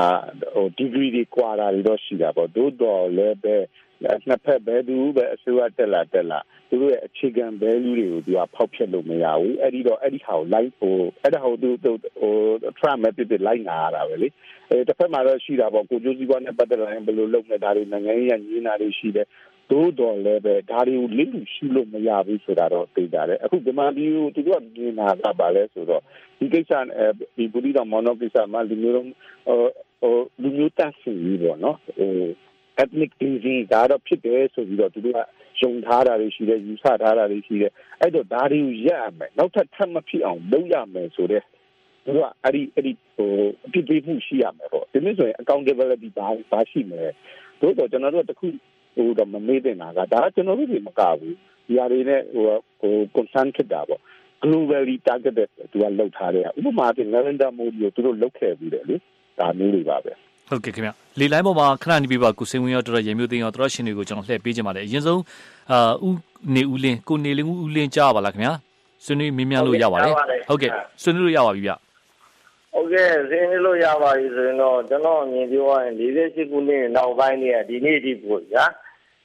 degree တွေကွာတာတွေတော့ရှိတာပေါ့သို့တော်လည်းပဲနှစ်ဖက်ပဲသူပဲအစိုးရတက်လာသူတို့ရဲ့အခြေခံ value တွေကိုသူကဖောက်ဖျက်လို့မရဘူးအဲ့ဒီဟာကိုလိုက်အဲ့ဒါဟိုသူTrump ပဲပြလိုက်နာရတာပဲလေတစ်ဖက်မှာတော့ရှိတာပေါ့ကိုကျိုးစီးပွားနဲ့ပတ်သက်လာရင်ဘယ်လိုလုပ်နေဒါတွေနိုင်ငံရေးညင်းတာတွေရှိတယ်သို့တော်လည်းပဲဒါတွေကိုလစ်လို့ရှိလို့မရဘူးဆိုတာတော့သိကြတယ်အခုဒီမှာဒီသူတို့ကမြင်တာကပါလဲဆိုတော့ဒီကိစ္စဒီဘူလီတော်မော်နိုကိစ္စမှာလူမျိုးတန်းစီပေါ့နော်ethnic cleansing ဒါတော့ဖြစ်တယ်ဆိုပြီးတော့သူတို့ကယုံထားတာတွေရှိတယ်ယူဆထားတာတွေရှိတယ်အဲ့တော့ဒါတွေကိုရပ်ရမယ်နောက်ထပ်မဖြစ်အောင်လုပ်ရမယ်ဆိုတဲ့သူကအဲ့ဒီအပြစ်ပေးမှုရှိရမယ်ပေါ့ဒီလိုဆိုရင် accountability ဘာရှိမလဲတို့တော့ကျွန်တော်တို့တခုတော့မမေ့တင်တာကဒါကျွန်တော်တို့တွေမကဘူးဒီဟာတွေနဲ့concern ဖြစ်တာပေါ့ globally targeted သူကလောက်ထားတယ်ဥပမာပြင် Narendra Modi ကိုသူတို့လောက်ခဲ့ပြီးတယ်လေဒါမျိုးတွေပါပဲဟုတ်ကဲ့ခင်ဗျလေလိုင်းပေါ်မှာခဏနေပြပါကိုစင်ဝင်းရောတော်ရေမျိုးသိန်းရောတော်ရှင်တွေကိုကျွန်တော်လှည့်ပေးကြပါတယ်အရင်ဆုံးဦးနေဦးလင်းကိုနေလင်းဦးလင်းကြားပါလားခင်ဗျာဆွေးနွေးမြင်မြန်လို့ရပါတယ်ဟုတ်ကဲ့ဆွေးနွေးလို့ရပါပြီဗျဟုတ်ကဲ့ဆွေးနွေးလို့ရပါပြီဆိုရင်တော့ကျွန်တော်မြင်ပြောရရင်48ခုနှစ်နောက်ပိုင်းနဲ့ဒီနေ့ဒီပို့ဗျာ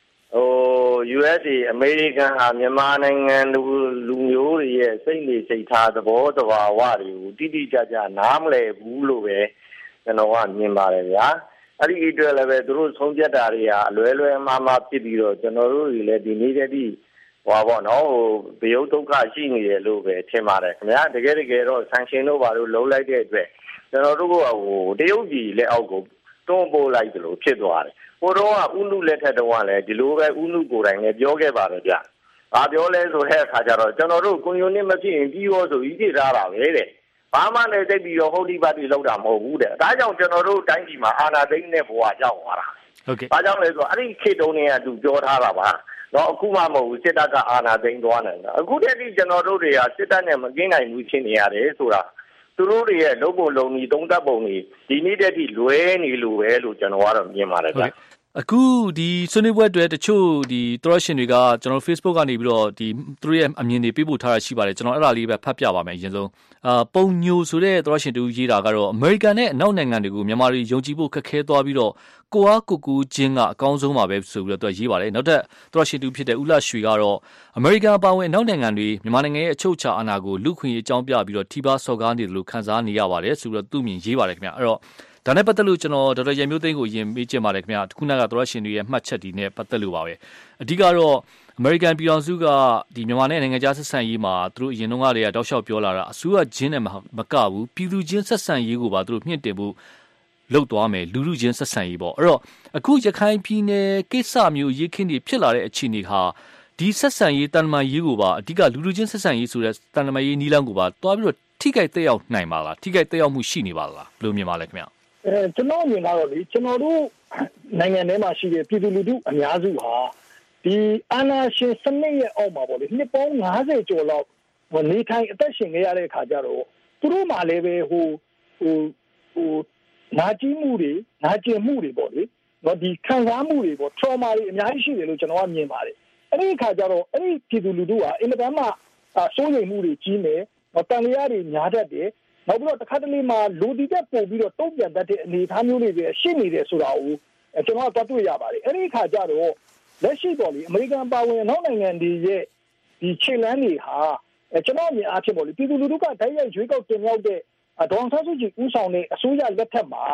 USA အမေရိကန်ဟာမြန်မာနိုင်ငံလူမျိုးတွေရဲ့စိတ်နေစိတ်ထားသဘောတဘာဝတွေကိုတိတိကျကျနားမလည်ဘူးလို့ပဲကျွန်တော်ကမြင်ပါတယ်ဗျာအဲ့ဒီအတွက်လည်းပဲသူတို့ဆုံးဖြတ်တာတွေဟာအလွယ်လွယ်မှားဖြစ်ပြီးတော့ကျွန်တော်တို့တွေလည်းဒီနေ့တည်းဟောပေါ့နော်ဘယုတ်ဒုက္ခရှိနေတယ်လို့ပဲထင်ပါတယ်ခင်ဗျာတကယ်တော့ sanction တို့ဘာလို့လုံးလိုက်တဲ့အတွက်ကျွန်တော်တို့ကတရုတ်ပြည်လက်အောက်ကိုတွန်းပို့လိုက်တယ်လို့ဖြစ်သွားတယ်ဟိုတော့ကဥနုလက်ထက်တော့လည်းဒီလိုပဲဥနုကိုယ်တိုင်လည်းပြောခဲ့ပါတယ်ဗျာဘာပြောလဲဆိုတဲ့အခါကျတော့ကျွန်တော်တို့ကွန်မြူနစ်မဖြစ်ရင်ပြီးရောဆိုပြီးပြထားတာပဲတဲ့ဘာမှလည်းသိပြီးတော့ဟုတ်ဒီပါတီလောက်တာမဟုတ်ဘူးတဲ့ဒါကြောင့်ကျွန်တော်တို့တိုင်းပြည်မှာအာဏာသိမ်းတဲ့ဘဝရောက်သွားတာဟုတ်ကဲ့ဘာကြောင့်လဲဆိုတော့အဲ့ဒီခေတ်တုန်းကသူပြောထားတာပါတော့အခုမှမဟုတ်ဘူးစစ်တပ်ကအာဏာသိမ်းသွားတယ်အခုတည်းကကျွန်တော်တို့တွေကစစ်တပ်နဲ့မကင်းနိုင်ဘူးဖြစ်နေရတယ်ဆိုတာသူတို့တွေရဲ့လုံပုံလုံကြီးသုံးသပ်ပုံကြီးဒီနေ့တည်းကလွဲနေလို့ပဲလို့ကျွန်တော်ကတော့မြင်ပါတယ်ဗျအခုဒီဆွေးနွေးပွဲအတွက်တချို့ဒီသောရရှင်တွေကကျွန်တော် Facebook ကနေပြီးတော့ဒီသူတို့ရဲ့အမြင်တွေပေးပို့ထားတာရှိပါတယ်ကျွန်တော်အဲ့ဒါလေးပဲဖတ်ပြပါမယ်အရင်ဆုံးပုံညိုဆိုတဲ့သောရရှင်တူရေးတာကတော့ American နဲ့အနောက်နိုင်ငံတွေကိုမြန်မာတွေယုံကြည်ဖို့ခက်ခဲသွားပြီးတော့ကိုအားကိုကူချင်းကအကောင်းဆုံးပါပဲဆိုပြီးတော့သူရေးပါတယ်နောက်ထပ်သောရရှင်တူဖြစ်တဲ့ဦးလရွှေကတော့ American ပါဝင်အနောက်နိုင်ငံတွေမြန်မာနိုင်ငံရဲ့အချုပ်အခြာအာဏာကိုလူခွင့်ရေးအကြောင်းပြပြီးတော့ထိပါစော်ကားနေတယ်လို့ခန်းစားနေရပါတယ်ဆိုပြီးတော့သူ့မြင်ရေးပါတယ်ခင်ဗျအဲ့တော့ဒါနဲ့ပတ်သက်လို့ကျွန်တော်ဒေါက်တာရန်မျိုးသိန်းကိုယင်မေးချင်ပါတယ်ခင်ဗျာခုနကသောရရှင်တွေရဲ့မှတ်ချက်ဒီနဲ့ပတ်သက်လို့ပါပဲအဓိကတော့ American ပြည်တော်စုကဒီမြန်မာနဲ့နိုင်ငံခြားဆက်ဆံရေးမှာသူတို့အရင်တုန်းကတည်းကတောက်လျှောက်ပြောလာတာအစိုးရချင်းနဲ့မကဘူးပြည်သူချင်းဆက်ဆံရေးကိုပါသူတို့မြင့်တင်ဖို့လုပ်သွားမယ်လူလူချင်းဆက်ဆံရေးပေါ့အဲ့တော့အခုရခိုင်ပြည်နယ်ကိစ္စမျိုးရေးခင်းတွေဖြစ်လာတဲ့အခြေအနေဟာဒီဆက်ဆံရေးတန်တမာရေးကိုပါအဓိကလူလူချင်းဆက်ဆံရေးဆိုတဲ့တန်တမာရေးနီးလန်းကိုပါတွားပြီးတော့ထိခိုက်သက်ရောက်နိုင်ပါလားထိခိုက်သက်ရောက်မှုရှိနေပါလားဘယ်လိုမြင်ပါလဲခင်ဗျာကျွန်တော်မြင်တာတော့လေကျွန်တော်တို့နိုင်ငံထဲမှာရှိတဲ့ပြည်သူလူထုအများစုဟာဒီအာဏာရှင်စနစ်ရဲ့အောက်မှာပေါ့လေနှစ်ပေါင်း50ကျော်လောက်နေထိုင်အသက်ရှင်ခဲ့ရတဲ့အခါကျတော့သူတို့မှလည်းပဲဟိုနာကျင်မှုတွေပေါ့လေနော်ဒီခံစားမှုတွေပေါ့ trauma တွေအများကြီးရှိတယ်လို့ကျွန်တော်ကမြင်ပါတယ်အဲ့ဒီအခါကျတော့အဲ့ဒီပြည်သူလူထုဟာအင်မတန်မှစိုးရိမ်မှုတွေကြီးနေတန်လျာတွေများတတ်တယ်နောက်ပြီးတော့တစ်ခါတလေမှာလူတီတက်ပို့ပြီးတော့တုံ့ပြန်တတ်တဲ့အနေအထားမျိုးတွေပဲရှိနေတယ်ဆိုတာကိုကျွန်တော်ကတွေ့ရပါတယ်အဲ့ဒီအခါကျတော့လက်ရှိပေါ့လေအမေရိကန်ပါဝင်နောက်နိုင်ငံတွေရဲ့ဒီခြေလှမ်းတွေဟာကျွန်တော်မြင်အားဖြင့်ပေါ့လေပြည်သူလူထုကဓာတ်ရိုက်ရွေးကောက်တင်မြှောက်တဲ့ဒေါ်အောင်ဆန်းစုကြည်ဦးဆောင်တဲ့အစိုးရလက်ထက်မှာ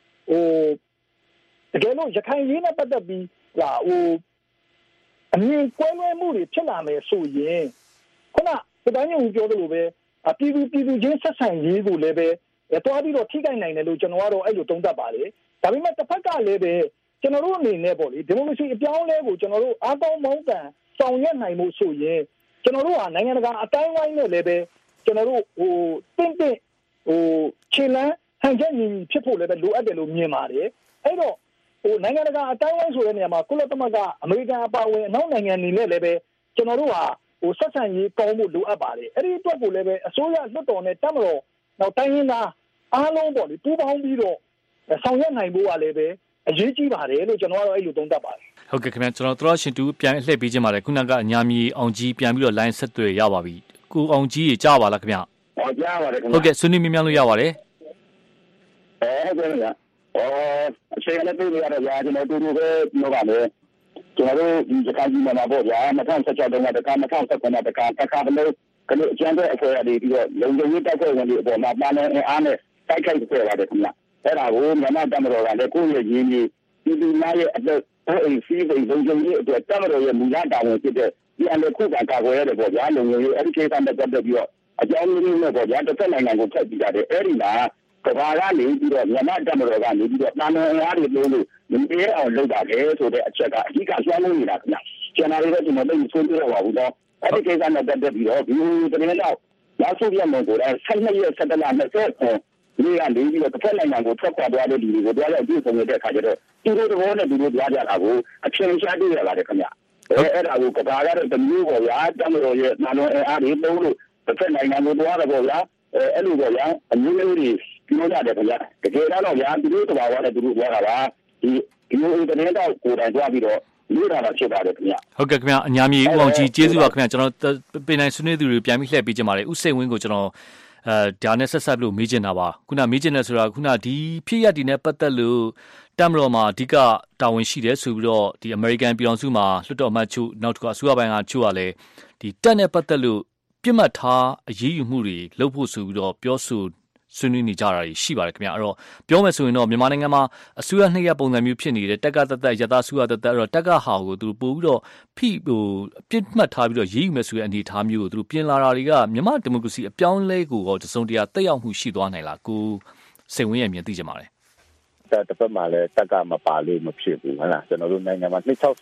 တကယ်လို့ရခိုင်ရေးနဲ့ပတ်သက်ပြီးအမြင်ကွဲလွဲမှုတွေဖြစ်လာမယ်ဆိုရင်ခုနကတိုင်းညုံပြောသလိုပဲပြည်သူချင်းဆက်ဆံရေးကိုလည်းပဲတွားပြီးတော့ထိခိုက်နိုင်တယ်လို့ကျွန်တော်ကတော့အဲ့လိုသုံးသပ်ပါတယ်ဒါပေမဲ့တစ်ဖက်ကလည်းပဲကျွန်တော်တို့အနေနဲ့ပေါ့လေဒီမိုကရေစီအပြောင်းအလဲကိုကျွန်တော်တို့အားကောင်းမောင်းတန်ဆောင်ရွက်နိုင်မှုဆိုရင်ကျွန်တော်တို့ဟာနိုင်ငံတကာအတိုင်းဝိုင်းနဲ့လည်းပဲကျွန်တော်တို့တင့်ခြေလမ်းဟန်ချက်ညီဖြစ်ဖို့လည်းပဲလိုအပ်တယ်လို့မြင်ပါတယ်အဲ့တော့နိုင်ငံတကာအတိုင်းဝိုင်းဆိုတဲ့နေရာမှာကုလသမဂ္ဂအမေရိကန်အပါအဝင်အနောက်နိုင်ငံတွေနဲ့လည်းပဲကျွန်တော်တို့ဟာဆက်ဆံရေးကောင်းဖို့လိုအပ်ပါတယ်အဲ့ဒီအတွက်ကိုလည်းပဲအစိုးရလွှတ်တော်နဲ့တပ်မတော်နောက်တိုင်းရင်းသားအားလုံးပေါ့လေပူးပေါင်းပြီးတော့ဆောင်ရွက်နိုင်ဖို့ကလည်းပဲအရေးကြီးပါတယ်လို့ကျွန်တော်ကတော့အဲ့လိုသုံးသပ်ပါတယ်ဟုတ်ကဲ့ခင်ဗျာကျွန်တော်တို့ရှင်တူပြန်လှည့်ပေးခြင်းပါတယ်ခုနကအညာမီအောင်ကြီးပြန်ပြီးတော့ line ဆက်သွယ်ရပါပြီကိုအောင်ကြီးကြီးကြားပါလားခင်ဗျာကြားပါတယ်ခင်ဗျာဟုတ်ကဲ့ဆွေးနွေးမြင်လို့ရပါတယ်ဟုတ်ကဲ့ဗျာအချိန်နဲ့တွေ့ရတော့ဗျာကျွန်တော်တို့ပဲပြောပါမယ်ကျွန်တော်တို့ဒီကကြီးမှာပေါ့ဗျာ2016တုန်းကတခါ2019တခါတလို့ကလေးအကျန်းတဲ့အဖွဲအလေးပြီးတော့လုံခြုံရေးတပ်ဖွဲ့ဝင်တွေအပေါ်မှာပါနေအားနဲ့တိုက်ခိုက်ခဲ့ပါတယ်ခင်ဗျအဲ့ဒါကိုမြန်မာတပ်မတော်ကလည်းကိုယ့်ရဲ့ရင်းကြီးပြည်သူများရဲ့အသက်အိမ်စီးစိမ်လုံခြုံရေးအတွက်တပ်မတော်ရဲ့မူလတာဝန်ဖြစ်တဲ့ဒီအလည်းခုကကာကွယ်ရတဲ့ပေါ့ဗျာလုံခြုံရေးအဲ့ဒီကိစ္စနဲ့ပတ်သက်ပြီးတော့အကြောင်းရင်းနဲ့ပေါ့ဗျာတစ်သက်နိုင်ငံကိုဖက်ပြီးတာတဲ့အဲ့ဒီမှာကဘာကနေပြီးတော့မြန်မာတပ်မတော်ကနေပြီးတော့တာမန်အားတွေလို့မင်းအောင်လုပ်တာလေဆိုတဲ့အချက်ကအဓိကဆွမ်းလို့နေတာခင်ဗျကျွန်တော်တို့ကကျွန်တော်တို့ဆွေးနွေးတော့ပါဘူးတော့အဲ့ဒီကိစ္စနဲ့ပတ်သက်ပြီးတော့ဒီသတင်းတော့နောက်ဆုံးပြမကိုလည်း12ရက်17လ20ဒီကနေပြီးတော့တစ်ဖက်နိုင်ငံကိုထွက်ခွာသွားတဲ့လူတွေကိုတွားရောက်ပြည်ဆုံးတဲ့အခါကျတော့သူတို့တော်နဲ့သူတို့တွားကြတာကိုအချင်းရှားတွေ့ရပါတယ်ခင်ဗျအဲ့ဒါကိုကဘာကတော့တမျိုးပေါ့ဗျာတမတော်ရဲ့နာမည်အားတွေသုံးလို့တစ်ဖက်နိုင်ငံကိုတွားတယ်ပေါ့ဗျာအဲ့လိုပေါ့ဗျာအမျိုးမျိုးတွေပြောကြတယ်ခင်ဗျတကယ်တော့ဗျာသူတို့တဘာဝနဲ့သူတို့တွားတာပါဒီသတင်းတော့ကိုယ်တိုင်တွားပြီးတော့လို့တာဖြစ်ပါတယ်ခင်ဗျဟုတ်ကဲ့ခင်ဗျအညာမီဦးအောင်ကြီးကျေးဇူးပါခင်ဗျကျွန်တော်ပြင်နိုင်ဆွေးနွေးသူတွေပြန်ပြီးလှည့်ပေးကြပါလေဦးစိန်ဝင်းကိုကျွန်တော်ဒါနဲ့ဆက်ဆက်လို့မေးချင်တာပါခုနမေးချင်တယ်ဆိုတာခုနဒီဖြစ်ရပ်ဒီနဲ့ပတ်သက်လို့တမတော်မှာအဓိကတာဝန်ရှိတယ်ဆိုပြီးတော့ဒီ American ပြည်တော်စုမှာလွှတ်တော်အမတ်ချုပ်နောက်တစ်ခါအစိုးရပိုင်းကချုပ်ရလဲဒီတက်နဲ့ပတ်သက်လို့ပြစ်မှတ်ထားအရေးယူမှုတွေလုပ်ဖို့ဆိုပြီးတော့ပြောဆိုဆွေးနွေးနေကြတာရှိပါတယ်ခင်ဗျအဲ့တော့ပြောမယ်ဆိုရင်တော့မြန်မာနိုင်ငံမှာအစိုးရနှစ်ရပ်ပုံစံမျိုးဖြစ်နေတယ်တက်ကတသက်ရသအစိုးရတသက်အဲ့တော့တက်ကဟာကိုသူပို့ပြီးတော့ပြစ်မှတ်ထားပြီးတော့ရေးယူမယ်ဆိုတဲ့အနေအထားမျိုးကိုသူပြင်လာတာတွေကမြန်မာဒီမိုကရေစီအပြောင်းလဲကိုတော့တစုံတရာတက်ရောက်မှုရှိသွားနိုင်လားကိုစိန်ဝင်းရဲ့မြင်သိကြပါတယ်တစ်ဖက်မှာလည်းတက်ကမပါလို့မဖြစ်ဘူးဟုတ်လားကျွန်တော်တို့နိုင်ငံမှာ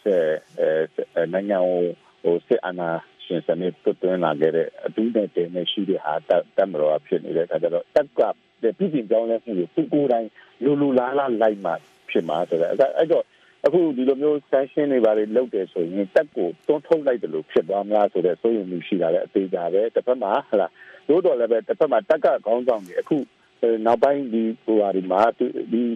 260နိုင်ငံဟိုစစ်အာဏာရှင်စနစ်တွန်းလာခဲ့တဲ့အတူနဲ့တင်နေရှိတဲ့ဟာတက်မတော်ဖြစ်နေတဲ့အခါကျတော့တက်ကပြည်ပြင်ပြောင်းလဲမှုကိုသူကိုယ်တိုင်လူလားလိုက်မှဖြစ်မှာဆိုတော့အဲ့တော့အခုဒီလိုမျိုး sanction တွေပါလုပ်တယ်ဆိုရင်တက်ကိုတွန်းထုတ်လိုက်တယ်လို့ဖြစ်သွားမလားဆိုတဲ့စိုးရိမ်မှုရှိတာလည်းအသေးကြပဲတစ်ဖက်မှာဟုတ်လားတို့တော့လည်းပဲတစ်ဖက်မှာတက်ကခေါင်းဆောင်တွေအခုနောက်ပိုင်းဒီဟိုဟာဒီမှာဒီ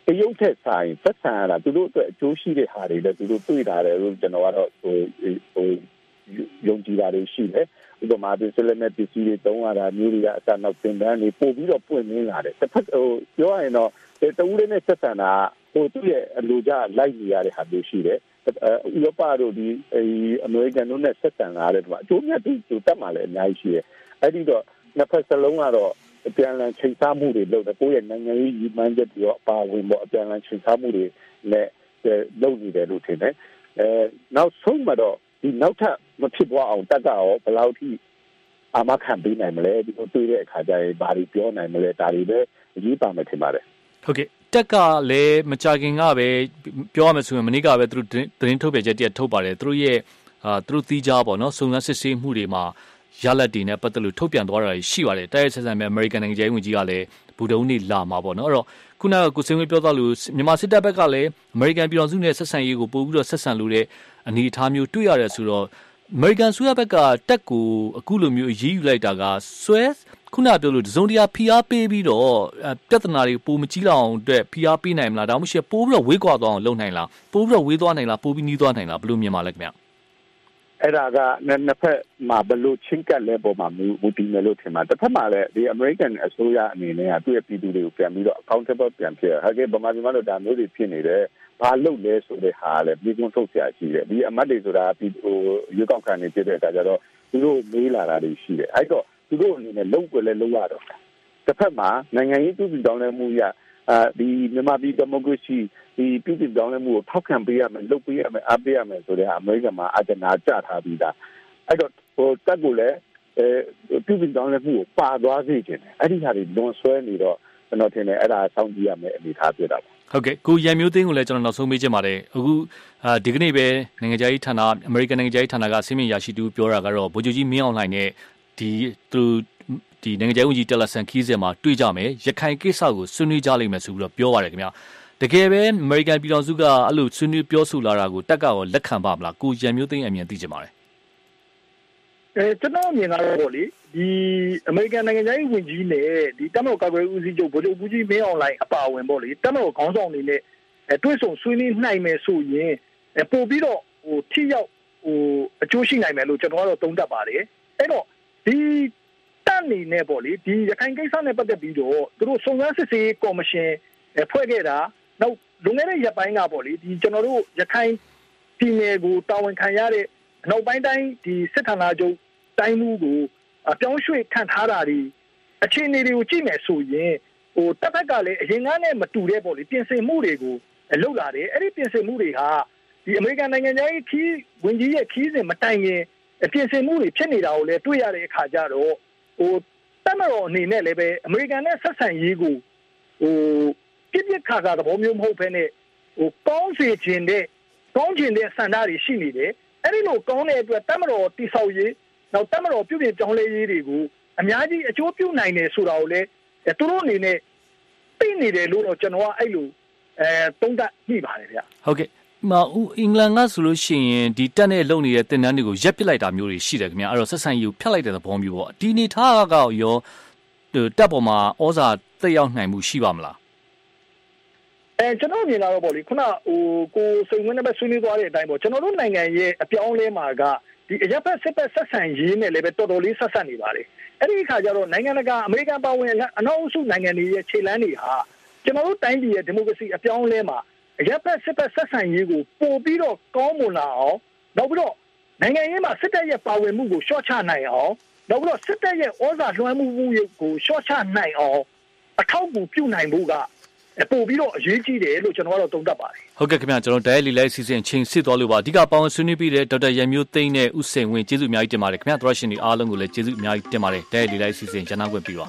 တရုတ်ထက်ဆိုင်သက်ဆံရတာသူတို့အတွက်အကျိုးရှိတဲ့ဟာတွေလည်းသူတို့တွေ့တာတယ်လို့ကျွန်တော်ကတော့ယုံကြည်တာတွေရှိတယ်ဥပမာဒီဆက်လက်မဲ့ပစ္စည်းတွေတုံးရတာမျိုးတွေကအစနောက်သင်တန်းတွေပို့ပြီးတော့ပွင့်နေလာတယ်တစ်ဖက်ပြောရရင်တော့တဦးလေးနဲ့ဆက်ဆံတာသူ့ရဲ့အလိုကျလိုက်နေရတဲ့ဟာမျိုးရှိတယ်ဥရောပတို့ဒီအမေရိကန်တို့နဲ့ဆက်ဆံလာတဲ့မှာအကျိုးမြတ်သူတက်မှလည်းအများကြီးရှိတယ်အဲ့ဒီတော့နှစ်ဖက်စလုံးကတော့အပြန်အလှန်ချိန်ဆမှုတွေလုပ်တယ်ကိုယ့်ရဲ့နိုင်ငံရေးရည်မှန်းချက်တွေအပါဝင်ပေါ့အပြန်အလှန်ချိန်ဆမှုတွေနဲ့လုပ်နေတယ်လို့ထင်တယ်နောက်ဆုံးမှာတော့ဒီနောက်ထပ်မဖြစ်ပွားအောင်တက်ကရောဘယ်လောက်ထိအာမခံပေးနိုင်မလဲဒီလိုတွေ့တဲ့အခါကျရင်ဘာတွေပြောနိုင်မလဲဒါတွေပဲအရေးပါမယ်ထင်ပါတယ်ဟုတ်ကဲ့တက်ကလည်းမကြခင်ကပဲပြောရမယ်ဆိုရင်မနေ့ကပဲသူတို့သတင်းထုတ်ပြန်ချက်တည်းထုတ်ပါတယ်သူတို့ရဲ့သူတို့သီးခြားပေါ့နော်စုံစမ်းစစ်ဆေးမှုတွေမှာရလဒ်တွေနဲ့ပတ်သက်လို့ထုတ်ပြန်သွားတာရှိပါတယ်တိုက်ရိုက်ဆက်ဆံမဲ့အမေရိကန်နိုင်ငံခြားရေးဝန်ကြီးကလည်းဗုဒ္ဓဟူးနေ့လာမှာပေါ့နော်အဲ့တော့ခုနကကိုစင်ဝေးပြောသွားလို့မြန်မာစစ်တပ်ဘက်ကလည်းအမေရိကန်ပြည်ထောင်စုနဲ့ဆက်ဆံရေးကိုပို့ပြီးတော့ဆက်ဆံလို့တဲ့အနေအထားမျိုးတွေ့ရတယ်ဆိုတော့အမေရိကန်ဆိုရဘက်ကတက်ကိုအခုလိုမျိုးအရေးယူလိုက်တာကခုနပြောလို့တစုံတရာဖိအားပေးပြီးတော့ပြဿနာတွေပိုမကြီးလောက်အောင်အတွက်ဖိအားပေးနိုင်မလားဒါမှမဟုတ်ပို့ပြီးတော့ဝေးကွာသွားအောင်လုပ်နိုင်လားပို့ပြီးတော့ဝေးသွားနိုင်လားပို့ပြီးနီးသွားနိုင်လားဘယ်လိုမြင်ပါလဲခင်ဗျအဲ့ဒါကနှစ်ဖက်မှာဘယ်လိုချင်းကပ်လဲပေါ်မှာမူတည်မယ်လို့ထင်ပါတစ်ဖက်မှာလည်းဒီ American အစိုးရအနေနဲ့ကသူ့ရဲ့ပြည်သူတွေကိုပြန်ပြီးတော့ accountable ပြန်ဖြစ်ဟာကဲဗမာပြည်မှာတော့ဒါမျိုးတွေဖြစ်နေတယ်ဘာလုပ်လဲဆိုတဲ့ဟာလည်းပြည်ကွန်းထုတ်ဆရာရှိတယ်ဒီအမတ်တွေဆိုတာရွေးကောက်ခံနေဖြစ်တဲ့အခါကျတော့သူတို့မေးလာတာတွေရှိတယ်အဲ့တော့သူတို့အနေနဲ့လုံးွယ်လဲလုံးရတော့တစ်ဖက်မှာနိုင်ငံရေးပြည်တောင်းလဲမှုရဒီမြန်မာပြည်ဒီမိုကရေစီဒီပြည်တောင်းလဲမှုကိုထောက်ခံပေးရမယ်လုပ်ပေးရမယ်အားပေးရမယ်ဆိုတဲ့အမေရိကန်မှာအကြနာကြထားပြီးသားအဲ့တော့တက်ကိုလည်းပြည်တောင်းလဲမှုကိုပါသွားစေချင်တယ်အဲ့ဒီဟာတွေလွန်ဆွဲနေတော့ကျွန်တော်ထင်တယ်အဲ့ဒါစောင့်ကြည့်ရမယ်အနေထားဖြစ်တာပါဟုတ်ကဲ့ကိုရန်မျိုးသိန်းကိုလည်းကျွန်တော်နောက်ဆုံးမေးချင်ပါတယ်အခုဒီကနေ့ပဲနိုင်ငံခြားရေးဌာနအမေရိကန်နိုင်ငံခြားရေးဌာနကစီမင်းရရှိတူပြောတာကတော့ဗိုလ်ချုပ်ကြီးမင်းအောင်လှိုင်နဲ့ဒီနိုင်ငံခြားရေးဝန်ကြီးတက်လက်ဆန်ခီးစဉ်မှာတွေ့ကြမယ်ရခိုင်ကိစ္စကိုဆွေးနွေးကြလိမ့်မယ်ဆိုပြီးတော့ပြောပါတယ်ခင်ဗျာတကယ်ပဲအမေရိကန်ပြည်ထောင်စုကအဲ့လိုဆွေးနွေးပြောဆိုလာတာကိုတက်ကရောလက်ခံပါမလားကိုရန်မျိုးသိန်းအမြင်သိချင်ပါတယ်ကျွန်တော်မြင်တာတော့လေဒီအမေရိကန်နိုင်ငံသားဝင်ကြီးနဲ့ဒီတမတော်ကာကွယ်ဦးစီးချုပ်ဗိုလ်ချုပ်ဦးကြီးမင်းအောင်လှိုင်အပါအဝင်ပေါ့လေတမတော်ခေါင်းဆောင်တွေနဲ့တွေ့ဆုံဆွေးနွေးနိုင်မယ်ဆိုရင်ပို့ပြီးတော့ထိရောက်အကျိုးရှိနိုင်မယ်လို့ကျွန်တော်ကတော့သုံးသပ်ပါတယ်အဲ့တော့ဒီတက်နေနဲ့ပေါ့လေဒီရခိုင်ကိစ္စနဲ့ပတ်သက်ပြီးတော့သူတို့စုံစမ်းစစ်ဆေးကော်မရှင်ဖွဲ့ခဲ့တာနောက်လွန်ခဲ့တဲ့ရက်ပိုင်းကပေါ့လေဒီကျွန်တော်တို့ရခိုင်ပြည်နယ်ကိုတာဝန်ခံရတဲ့နောက်ပိုင်းတိုင်းဒီစစ်ဌာနချုပ်တိုင်းမှုကိုပြောင်းရွှေ့ခံထားတာဒီအခြေအနေတွေကိုကြည့်မယ်ဆိုရင်တပ်ဖက်ကလည်းအရင်ကနဲ့မတူတဲ့ပေါ့လေပြင်ဆင်မှုတွေကိုလုပ်လာတယ်အဲ့ဒီပြင်ဆင်မှုတွေဟာဒီအမေရိကန်နိုင်ငံသားကြီးခီးဝင်ကြီးရဲ့ခီးစဉ်မတိုင်ခင်ပြင်ဆင်မှုတွေဖြစ်နေတာကိုလည်းတွေ့ရတဲ့အခါကျတော့တပ်မတော်အနေနဲ့လည်းပဲအမေရိကန်နဲ့ဆက်ဆံရေးကိုပြစ်ခါခါသဘောမျိုးမဟုတ်ဘဲနဲ့ကောင်းစေခြင်းတဲ့ဆန္ဒတွေရှိနေတယ်အဲ့ဒီလိုကောင်းတဲ့အတွက်တပ်မတော်တိဆောက်ရေးနောက်တပ်မတော်ပြုပြင်ပြောင်းလဲရေးတွေကိုအများကြီးအကျိုးပြုနိုင်တယ်ဆိုတာကိုလည်းသူတို့အနေနဲ့သိနေတယ်လို့တော့ကျွန်တော်ကအဲ့လိုသုံးသပ်မိပါတယ်ဗျဟုတ်ကဲ့အင်္ဂလန်ကဆိုလို့ရှိရင်ဒီတက်နဲ့လုံနေတဲ့တင်တန်းတွေကိုရက်ပစ်လိုက်တာမျိုးတွေရှိတယ်ခင်ဗျာအဲ့တော့ဆက်ဆံရေးကိုဖျက်လိုက်တဲ့သဘောမျိုးပေါ့ဒီနေထားကရောတက်ပေါ်မှာဩဇာသက်ရောက်နိုင်မှုရှိပါမလားကျွန်တော်မြင်လာတော့ပေါ့လေခုနကိုစိန်ဝင်းနဲ့ပဲဆွေးနွေးသွားတဲ့အတိုင်းပေါ့ကျွန်တော်တို့နိုင်ငံရဲ့အပြောင်းလဲမှာကဒီအရပ်ဘက်စစ်ဘက်ဆက်ဆံရေးနဲ့လည်းပဲတော်တော်လေးဆက်ဆက်နေပါတယ်အဲ့ဒီအခါကျတော့နိုင်ငံတကာအမေရိကန်ပါဝင်အနောက်အစုနိုင်ငံတွေရဲ့ခြေလှမ်းတွေဟာကျွန်တော်တို့တိုင်းပြည်ရဲ့ဒီမိုကရေစီအပြောင်းလဲမှာအရပ်ဘက်စစ်ဘက်ဆက်ဆံရေးကိုပို့ပြီးတော့ကောင်းမွန်လာအောင်နောက်ပြီးတော့နိုင်ငံရေးမှာစစ်တပ်ရဲ့ပါဝင်မှုကိုရှော့ချနိုင်အောင်နောက်ပြီးတော့စစ်တပ်ရဲ့ဩဇာလွှမ်းမှုကိုရှော့ချနိုင်အောင်အထောက်အကူပြုနိုင်ဖို့ကပို့ပြီးတော့အရေးကြီးတယ်လို့ကျွန်တော်ကတော့သုံးသပ်ပါတယ်ဟုတ်ကဲ့ခင်ဗျာကျွန်တော်တိုင်းလီလိုက်စီစဉ်ချင်းစစ်သွားလို့ပါအဓိကပေါင်းဆွေးနွေးပြီးတဲ့ဒေါက်တာရန်မျိုးသိန်းနဲ့ဦးစိန်ဝင်းကျေးဇူးအများကြီးတင်ပါတယ်ခင်ဗျာသရရှင်ဒီအားလုံးကိုလည်းကျေးဇူးအများကြီးတင်ပါတယ်တိုင်းလီလိုက်စီစဉ်ကျန်နာခွင့်ပြီးပါ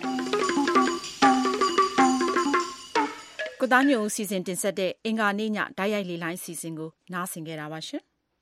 ကိုသားညုံစီစဉ်တင်ဆက်တဲ့အင်္ဂါနေ့ညဓာတ်ရိုက်လေးလိုင်းစီစဉ်ကိုနားဆင်ကြတာပါရှင်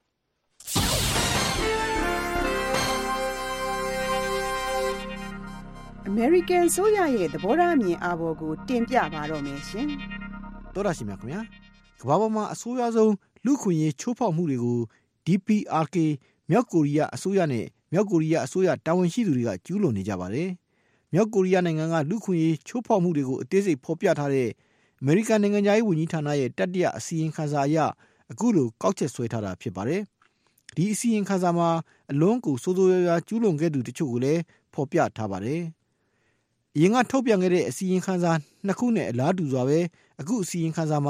အမေရိကန်ဆိုရရဲ့သဘောထားအမြင်အာဘော်ကိုတင်ပြပါတော့မယ်ရှင်တော်ရရှိမြခင်ဗျာကမ္ဘာပေါ်မှာအဆိုးရွားဆုံးလူခွင့်ရေးချိုးဖောက်မှုတွေကို DPRK မြောက်ကိုရီးယားအစိုးရနဲ့မြောက်ကိုရီးယားအစိုးရတာဝန်ရှိသူတွေကကျူးလွန်နေကြပါတယ်မြောက်ကိုရီးယားနိုင်ငံကလူခွင့်ရေးချိုးဖောက်မှုတွေကိုအသေးစိတ်ဖော်ပြထားတဲ့မေရိကန်နိုင်ငံသားရေးဝန်ကြီးဌာနရဲ့တတိယအစီရင်ခံစာအရအခုလိုကောက်ချက်ဆွဲထားတာဖြစ်ပါတယ်။ဒီအစီရင်ခံစာမှာအလွန်ကိုဆိုးဆိုးရွားရွားကျူးလွန်ခဲ့သူတချို့ကိုလည်းဖော်ပြထားပါတယ်။အရင်ကထုတ်ပြန်ခဲ့တဲ့အစီရင်ခံစာနှစ်ခုနဲ့အလားတူစွာပဲအခုအစီရင်ခံစာမှာ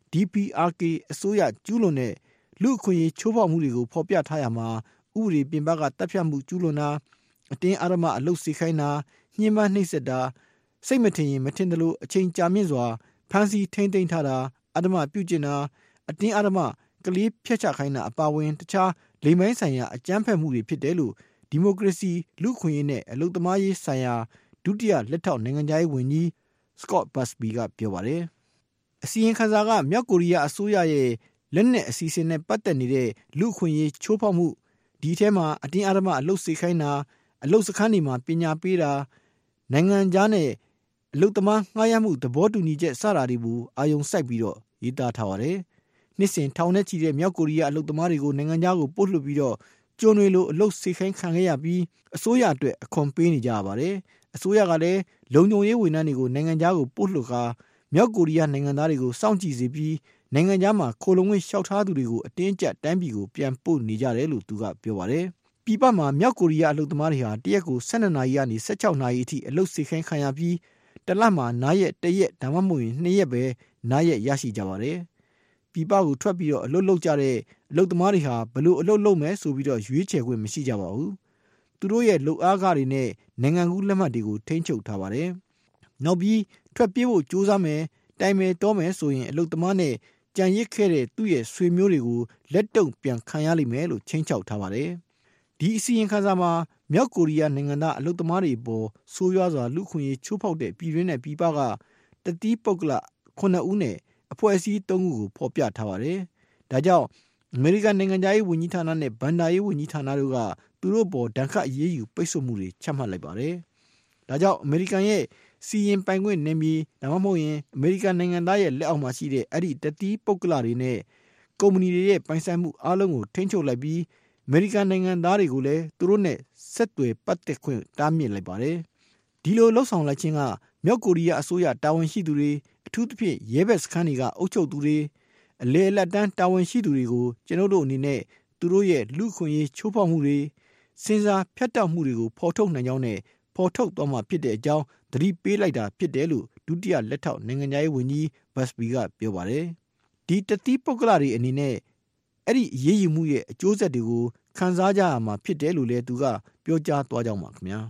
DPRK အစိုးရကျူးလွန်တဲ့လူအခွင့်အရေးချိုးဖောက်မှုတွေကိုဖော်ပြထားရမှာဥပဒေပြင်ပကတပ်ဖြတ်မှုကျူးလွန်တာအတင်းအဓမ္မအလုပ်စေခိုင်းတာညှဉ်းပန်းနှိပ်စက်တာစိတ်မထင်ရင်မထင်တယ်လို့အချိန်ကြာမြင့်စွာဖမ်းဆီးထိန်းသိမ်းထားတာအဓမ္မပြုကျင့်တာအတင်းအဓမ္မကလေးဖျက်ချခိုင်းတာအပါအဝင်တခြားလိမ်ပိုင်းဆိုင်ရာအကြမ်းဖက်မှုတွေဖြစ်တယ်လို့ဒီမိုကရေစီလူ့အခွင့်အရေးနဲ့အလုပ်သမားရေးဆိုင်ရာဒုတိယလက်ထောက်နိုင်ငံခြားရေးဝန်ကြီး Scott Busby ကပြောပါတယ်။အစီရင်ခံစာကမြောက်ကိုရီးယားအစိုးရရဲ့လက်နက်အစီအစဉ်နဲ့ပတ်သက်နေတဲ့လူ့အခွင့်အရေးချိုးဖောက်မှုဒီထဲမှာအတင်းအဓမ္မအလုပ်စေခိုင်းတာအလုပ်စခန်းတွေမှာပညာပေးတာနိုင်ငံခြားနဲ့အလုပ်သမားငှားရမ်းမှုသဘောတူညီချက်စတာတွေကိုအာရုံစိုက်ပြီးတော့ရေးသားထားပါတယ်။နှစ်စဉ်ထောင်နဲ့ချီတဲ့မြောက်ကိုရီးယားအလုပ်သမားတွေကိုနိုင်ငံခြားကိုပို့လွှတ်ပြီးတော့ကျုံတွေလိုအလုပ်စေခိုင်းခံခဲ့ရပြီးအစိုးရအတွက်အခွန်ပေးနေကြရပါတယ်။အစိုးရကလည်းလုံခြုံရေးဝန်ထမ်းတွေကိုနိုင်ငံခြားကိုပို့လွှတ်ကာမြောက်ကိုရီးယားနိုင်ငံသားတွေကိုစောင့်ကြည့်စေပြီးနိုင်ငံခြားမှာခိုလုံခွင့်လျှောက်ထားသူတွေကိုအတင်းကျပ်တိုင်းပြည်ကိုပြန်ပို့နေကြတယ်လို့သူကပြောပါတယ်။ပြည်ပမှာမြောက်ကိုရီးယားအလုပ်သမားတွေဟာတရက်ကို12နာရီကနေ16နာရီအထိအလုပ်စေခိုင်းခံရပြီးတလမှာနားရက်1ရက်ဒါမှမဟုတ်ရင်2ရက်ပဲနားရက်ရရှိကြပါတယ်။ပြည်ပကိုထွက်ပြီးတော့အလုပ်လုပ်ကြတဲ့အလုပ်သမားတွေဟာဘယ်လိုအလုပ်လုပ်မယ်ဆိုပြီးတော့ရွေးချယ်ခွင့်မရှိကြပါဘူး။သူတို့ရဲ့လုပ်အားခတွေနဲ့နိုင်ငံကူးလက်မှတ်တွေကိုထိန်းချုပ်ထားပါတယ်။နောက်ပြီးထွက်ပြေးဖို့ကြိုးစားမယ်တိုင်မယ်တောမယ်ဆိုရင်အလုပ်သမားနဲ့ကြံရစ်ခဲ့တဲ့သူ့ရဲ့ဆွေမျိုးတွေကိုလက်တုံပြန်ခံရလိမ့်မယ်လို့ချိန်ချောက်ထားပါတယ်။ဒီအစီရင်ခံစာမှာမြောက်ကိုရီးယားနိုင်ငံသားအလုပ်သမားတွေပေါ်ဆိုးရွားစွာလူခွင့်ရေးချိုးဖောက်တဲ့ပြည်တွင်းနဲ့ပြည်ပကတတိပုဂ္ဂလ9ဦးနဲ့အဖွဲ့အစည်း3ခုကိုဖော်ပြထားပါတယ်။ဒါကြောင့်အမေရိကန်နိုင်ငံသားရေးဝန်ကြီးဌာနနဲ့ဘဏ္ဍာရေးဝန်ကြီးဌာနတို့ကသူတို့ပေါ်ဒဏ်ခတ်အရေးယူပိတ်ဆို့မှုတွေချမှတ်လိုက်ပါတယ်။ဒါကြောင့်အမေရိကန်ရဲ့စီရင်ပိုင်ခွင့်နေမီဒါမှမဟုတ်ရင်အမေရိကန်နိုင်ငံသားရဲ့လက်အောက်မှာရှိတဲ့အဲ့ဒီတတိပုဂ္ဂလတွေနဲ့ကုမ္ပဏီတွေရဲ့ပိုင်ဆိုင်မှုအလုံးကိုထိန်းချုပ်လိုက်ပြီးအမေရိကန်နိုင်ငံသားတွေကိုလည်းသူတို့နဲ့ဆက်သွယ်ပတ်သက်ခွင့်တားမြစ်လိုက်ပါတယ်။ဒီလိုလှုပ်ဆောင်လိုက်ခြင်းကမြောက်ကိုရီးယားအစိုးရတာဝန်ရှိသူတွေအထူးသဖြင့်ရဲဘက်စခန်းတွေကအုပ်ချုပ်သူတွေအလေအလတ်တန်းတာဝန်ရှိသူတွေကိုကျွန်တော်တို့အနေနဲ့သူတို့ရဲ့လူခွင့်ရေးချိုးဖောက်မှုတွေစဉ်းစားဖြတ်တောက်မှုတွေကိုဖော်ထုတ်နိုင်ကြောင်းနဲ့ဖော်ထုတ်သွားမှာဖြစ်တဲ့အကြောင်းသတိပေးလိုက်တာဖြစ်တယ်လို့ဒုတိယလက်ထောက်နိုင်ငံခြားရေးဝန်ကြီးဘတ်စဘီကပြောပါတယ်။ဒီတတိပုဂ္ဂလတွေအနေနဲ့အဲ့ဒီအရေးယူမှုရဲ့အကျိုးဆက်တွေကိုခံစားကြရမှာဖြစ်တယ်လို့လည်းသူကပြောကြားသွားကြောင်းပါခင်ဗျာ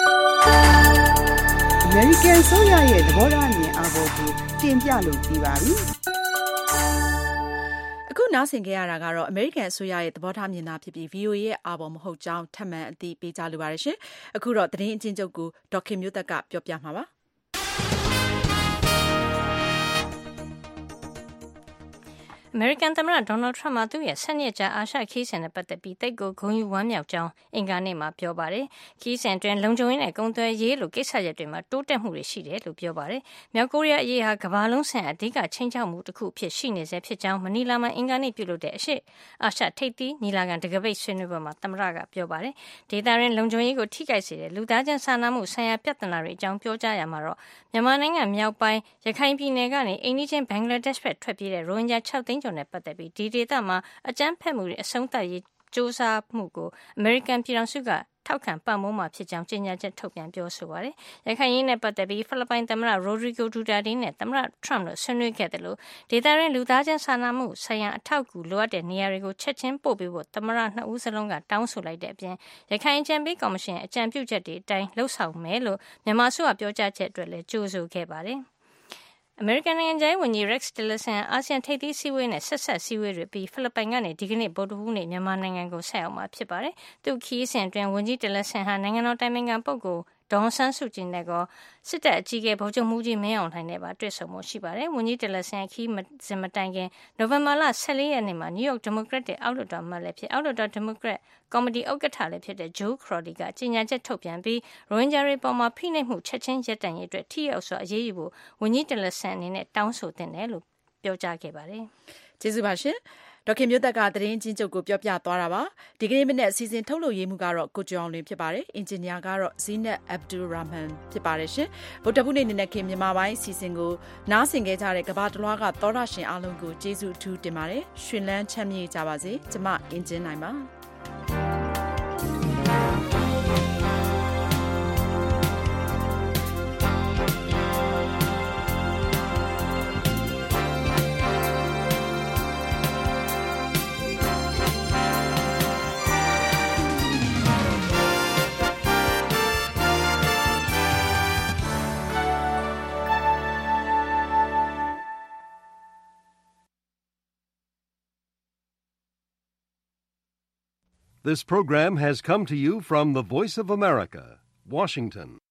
။ American ဆိုရရဲ့သဘောထားမြင်အားကိုတင်ပြလို့ပြီးပါပြီ။အခုနားဆင်ကြရတာကတော့ American အစိုးရရဲ့သဘောထားမြင်တာဖြစ်ပြီး VOA ရဲ့အာဘော်မဟုတ်ကြောင်းထပ်မံအသိပေးကြလိုပါတယ်ရှင်။အခုတော့သတင်းအချင်းချုပ်ကိုဒေါက်ခင်မျိုးသက်ကပြောပြမှာပါ။အမေရိကန်သမ္မတဒေါ်နယ်ထရမ့်ကသူ့ရဲ့12ရက်ကြာအာရှခရီးစဉ်နဲ့ပတ်သက်ပြီးတိတ်ကိုဂုဏ်ယူဝမ်းမြောက်ကြောင်းအင်္ဂါနေ့မှာပြောပါတယ်။ခရီးစဉ်အတွင်းလုံခြုံရေးနဲ့ကုန်သွယ်ရေးလိုကိစ္စရပ်တွေမှာတိုးတက်မှုတွေရှိတယ်လို့ပြောပါတယ်။မြောက်ကိုရီးယားအရေးဟာကမ္ဘာလုံးဆိုင်ရာအဓိကချိန်ချောက်မှုတစ်ခုအဖြစ်ရှိနေစေဖြစ်ကြောင်းမနီလာမှာအင်္ဂါနေ့ပြုလုပ်တဲ့အရှေ့အာရှထိပ်သီးညီလာခံတကပိတ်ဆွေးနွေးပွဲမှာသမ္မတကပြောပါတယ်။ဒေသရင်းလုံခြုံရေးကိုထိခိုက်စေတဲ့လူသားချင်းစာနာမှုဆိုင်ရာပြဿနာတွေအကြောင်းပြောကြားရမှာတော့မြန်မာနိုင်ငံမြောက်ပိုင်းရခိုင်ပြည်နယ်ကနေအိန္ဒိချင်းဘင်္ဂလားဒေ့ရှ်ဘက်ထွက်ပြေးတဲ့ရိုဟင်ဂျာ6သိန်းကျော်နဲ့ပတ်သက်ပြီးဒီဒေသမှာအကြမ်းဖက်မှုတွေအဆုံးသတ်ရေးစ조사မှုကိုအမေရိကန်ပြည်ထောင်စုကထောက်ခံပံ့ပိုးမှာဖြစ်ကြောင်းကြေညာချက်ထုတ်ပြန်ပြောဆိုပါတယ်။ရခိုင်ရေးနဲ့ပတ်သက်ပြီးဖိလစ်ပိုင်သမ္မတရိုဒရီဂိုဒူတာတီနဲ့သမ္မတထရမ့်တို့ဆွေးနွေးခဲ့တယ်လို့ဒေသရင်းလူသားချင်းစာနာမှုဆိုင်ရာအထောက်အကူလိုအပ်တဲ့နေရာတွေကိုချက်ချင်းပို့ပေးဖို့သမ္မတ2ဦးစလုံးကတောင်းဆိုလိုက်တဲ့အပြင်ရခိုင်အကြံပေးကော်မရှင်အကြံပြုချက်တွေအတိုင်းလှုပ်ဆောင်မယ်လို့မြန်မာအစိုးရပြောကြားချက်အတွက်လည်းကြိုဆိုခဲ့ပါတယ်။အမေရိကန်နိုင်ငံသားဝန်ကြီး Rex Tillerson အာဆီယံထိပ်သီးစည်းဝေးနဲ့ဆက်ဆက်စည်းဝေးတွေပြီးဖိလစ်ပိုင်ကနေဒီကနေ့ဗုဒ္ဓဟူးနေ့မြန်မာနိုင်ငံကိုဆက်ရောက်မှာဖြစ်ပါတယ်။သူခရီးစဉ်အတွင်းဝန်ကြီး Tillerson ဟာနိုင်ငံတော်တိုင်ပင်ခံပုဂ္ဂိုလ်ဒေါ်ဆန်းစုကြည်နဲ့ကစစ်တပ်အကြီးအကဲဗိုလ်ချုပ်မှူးကြီးမင်းအောင်လှိုင်နဲ့ပါတွေ့ဆုံမှုရှိပါတယ်။ဝန်ကြီး Tillerson ခရီးစဉ်မတိုင်ခင်နိုဝင်ဘာလ14ရက်နေ့မှာနယူးယောက်ဒီမိုကရက်တစ်အောက်လွှတ်တော်အမတ်လည်းဖြစ်အောက်လွှတ်တော်ဒီမိုကရက်ကော်မတီဥက္ကဋ္ဌလည်းဖြစ်တဲ့ Joe Crowley ကကြေညာချက်ထုတ်ပြန်ပြီးရိုဟင်ဂျာတွေပေါ်မှာဖိနှိပ်မှုချက်ချင်းရပ်တန့်ရေးအတွက်ထိရောက်စွာအရေးယူဖို့ဝန်ကြီး Tillerson အနေနဲ့တောင်းဆိုတင်တယ်လို့ပြောကြားခဲ့ပါတယ်။ကျေးဇူးပါရှင်။ဒေါခင်မျိုးသက်ကသတင်းချင်းချုပ်ကိုပြောပြသွားတာပါဒီကနေ့မနေ့အစီအစဉ်ထုတ်လုပ်ရေးမှုကတော့ကိုကျော်အောင်လွင်ဖြစ်ပါတယ်အင်ဂျင်နီယာကတော့ဇီနက်အဗ်ဒူရာမန်ဖြစ်ပါတယ်ရှင်ဗုဒ္ဓဘုနေ့နေ့နဲ့ခင်မြန်မာပိုင်းအစီအစဉ်ကိုနားဆင်ခဲ့ကြတဲ့ကမ္ဘာတလွှားကသောရရှင်အားလုံးကိုကျေးဇူးအထူးတင်ပါတယ်ရှင်လန်းချမ်းမြေ့ကြပါစေကျမအင်ဂျင်နိုင်ပါ This program has come to you from the Voice of America, Washington.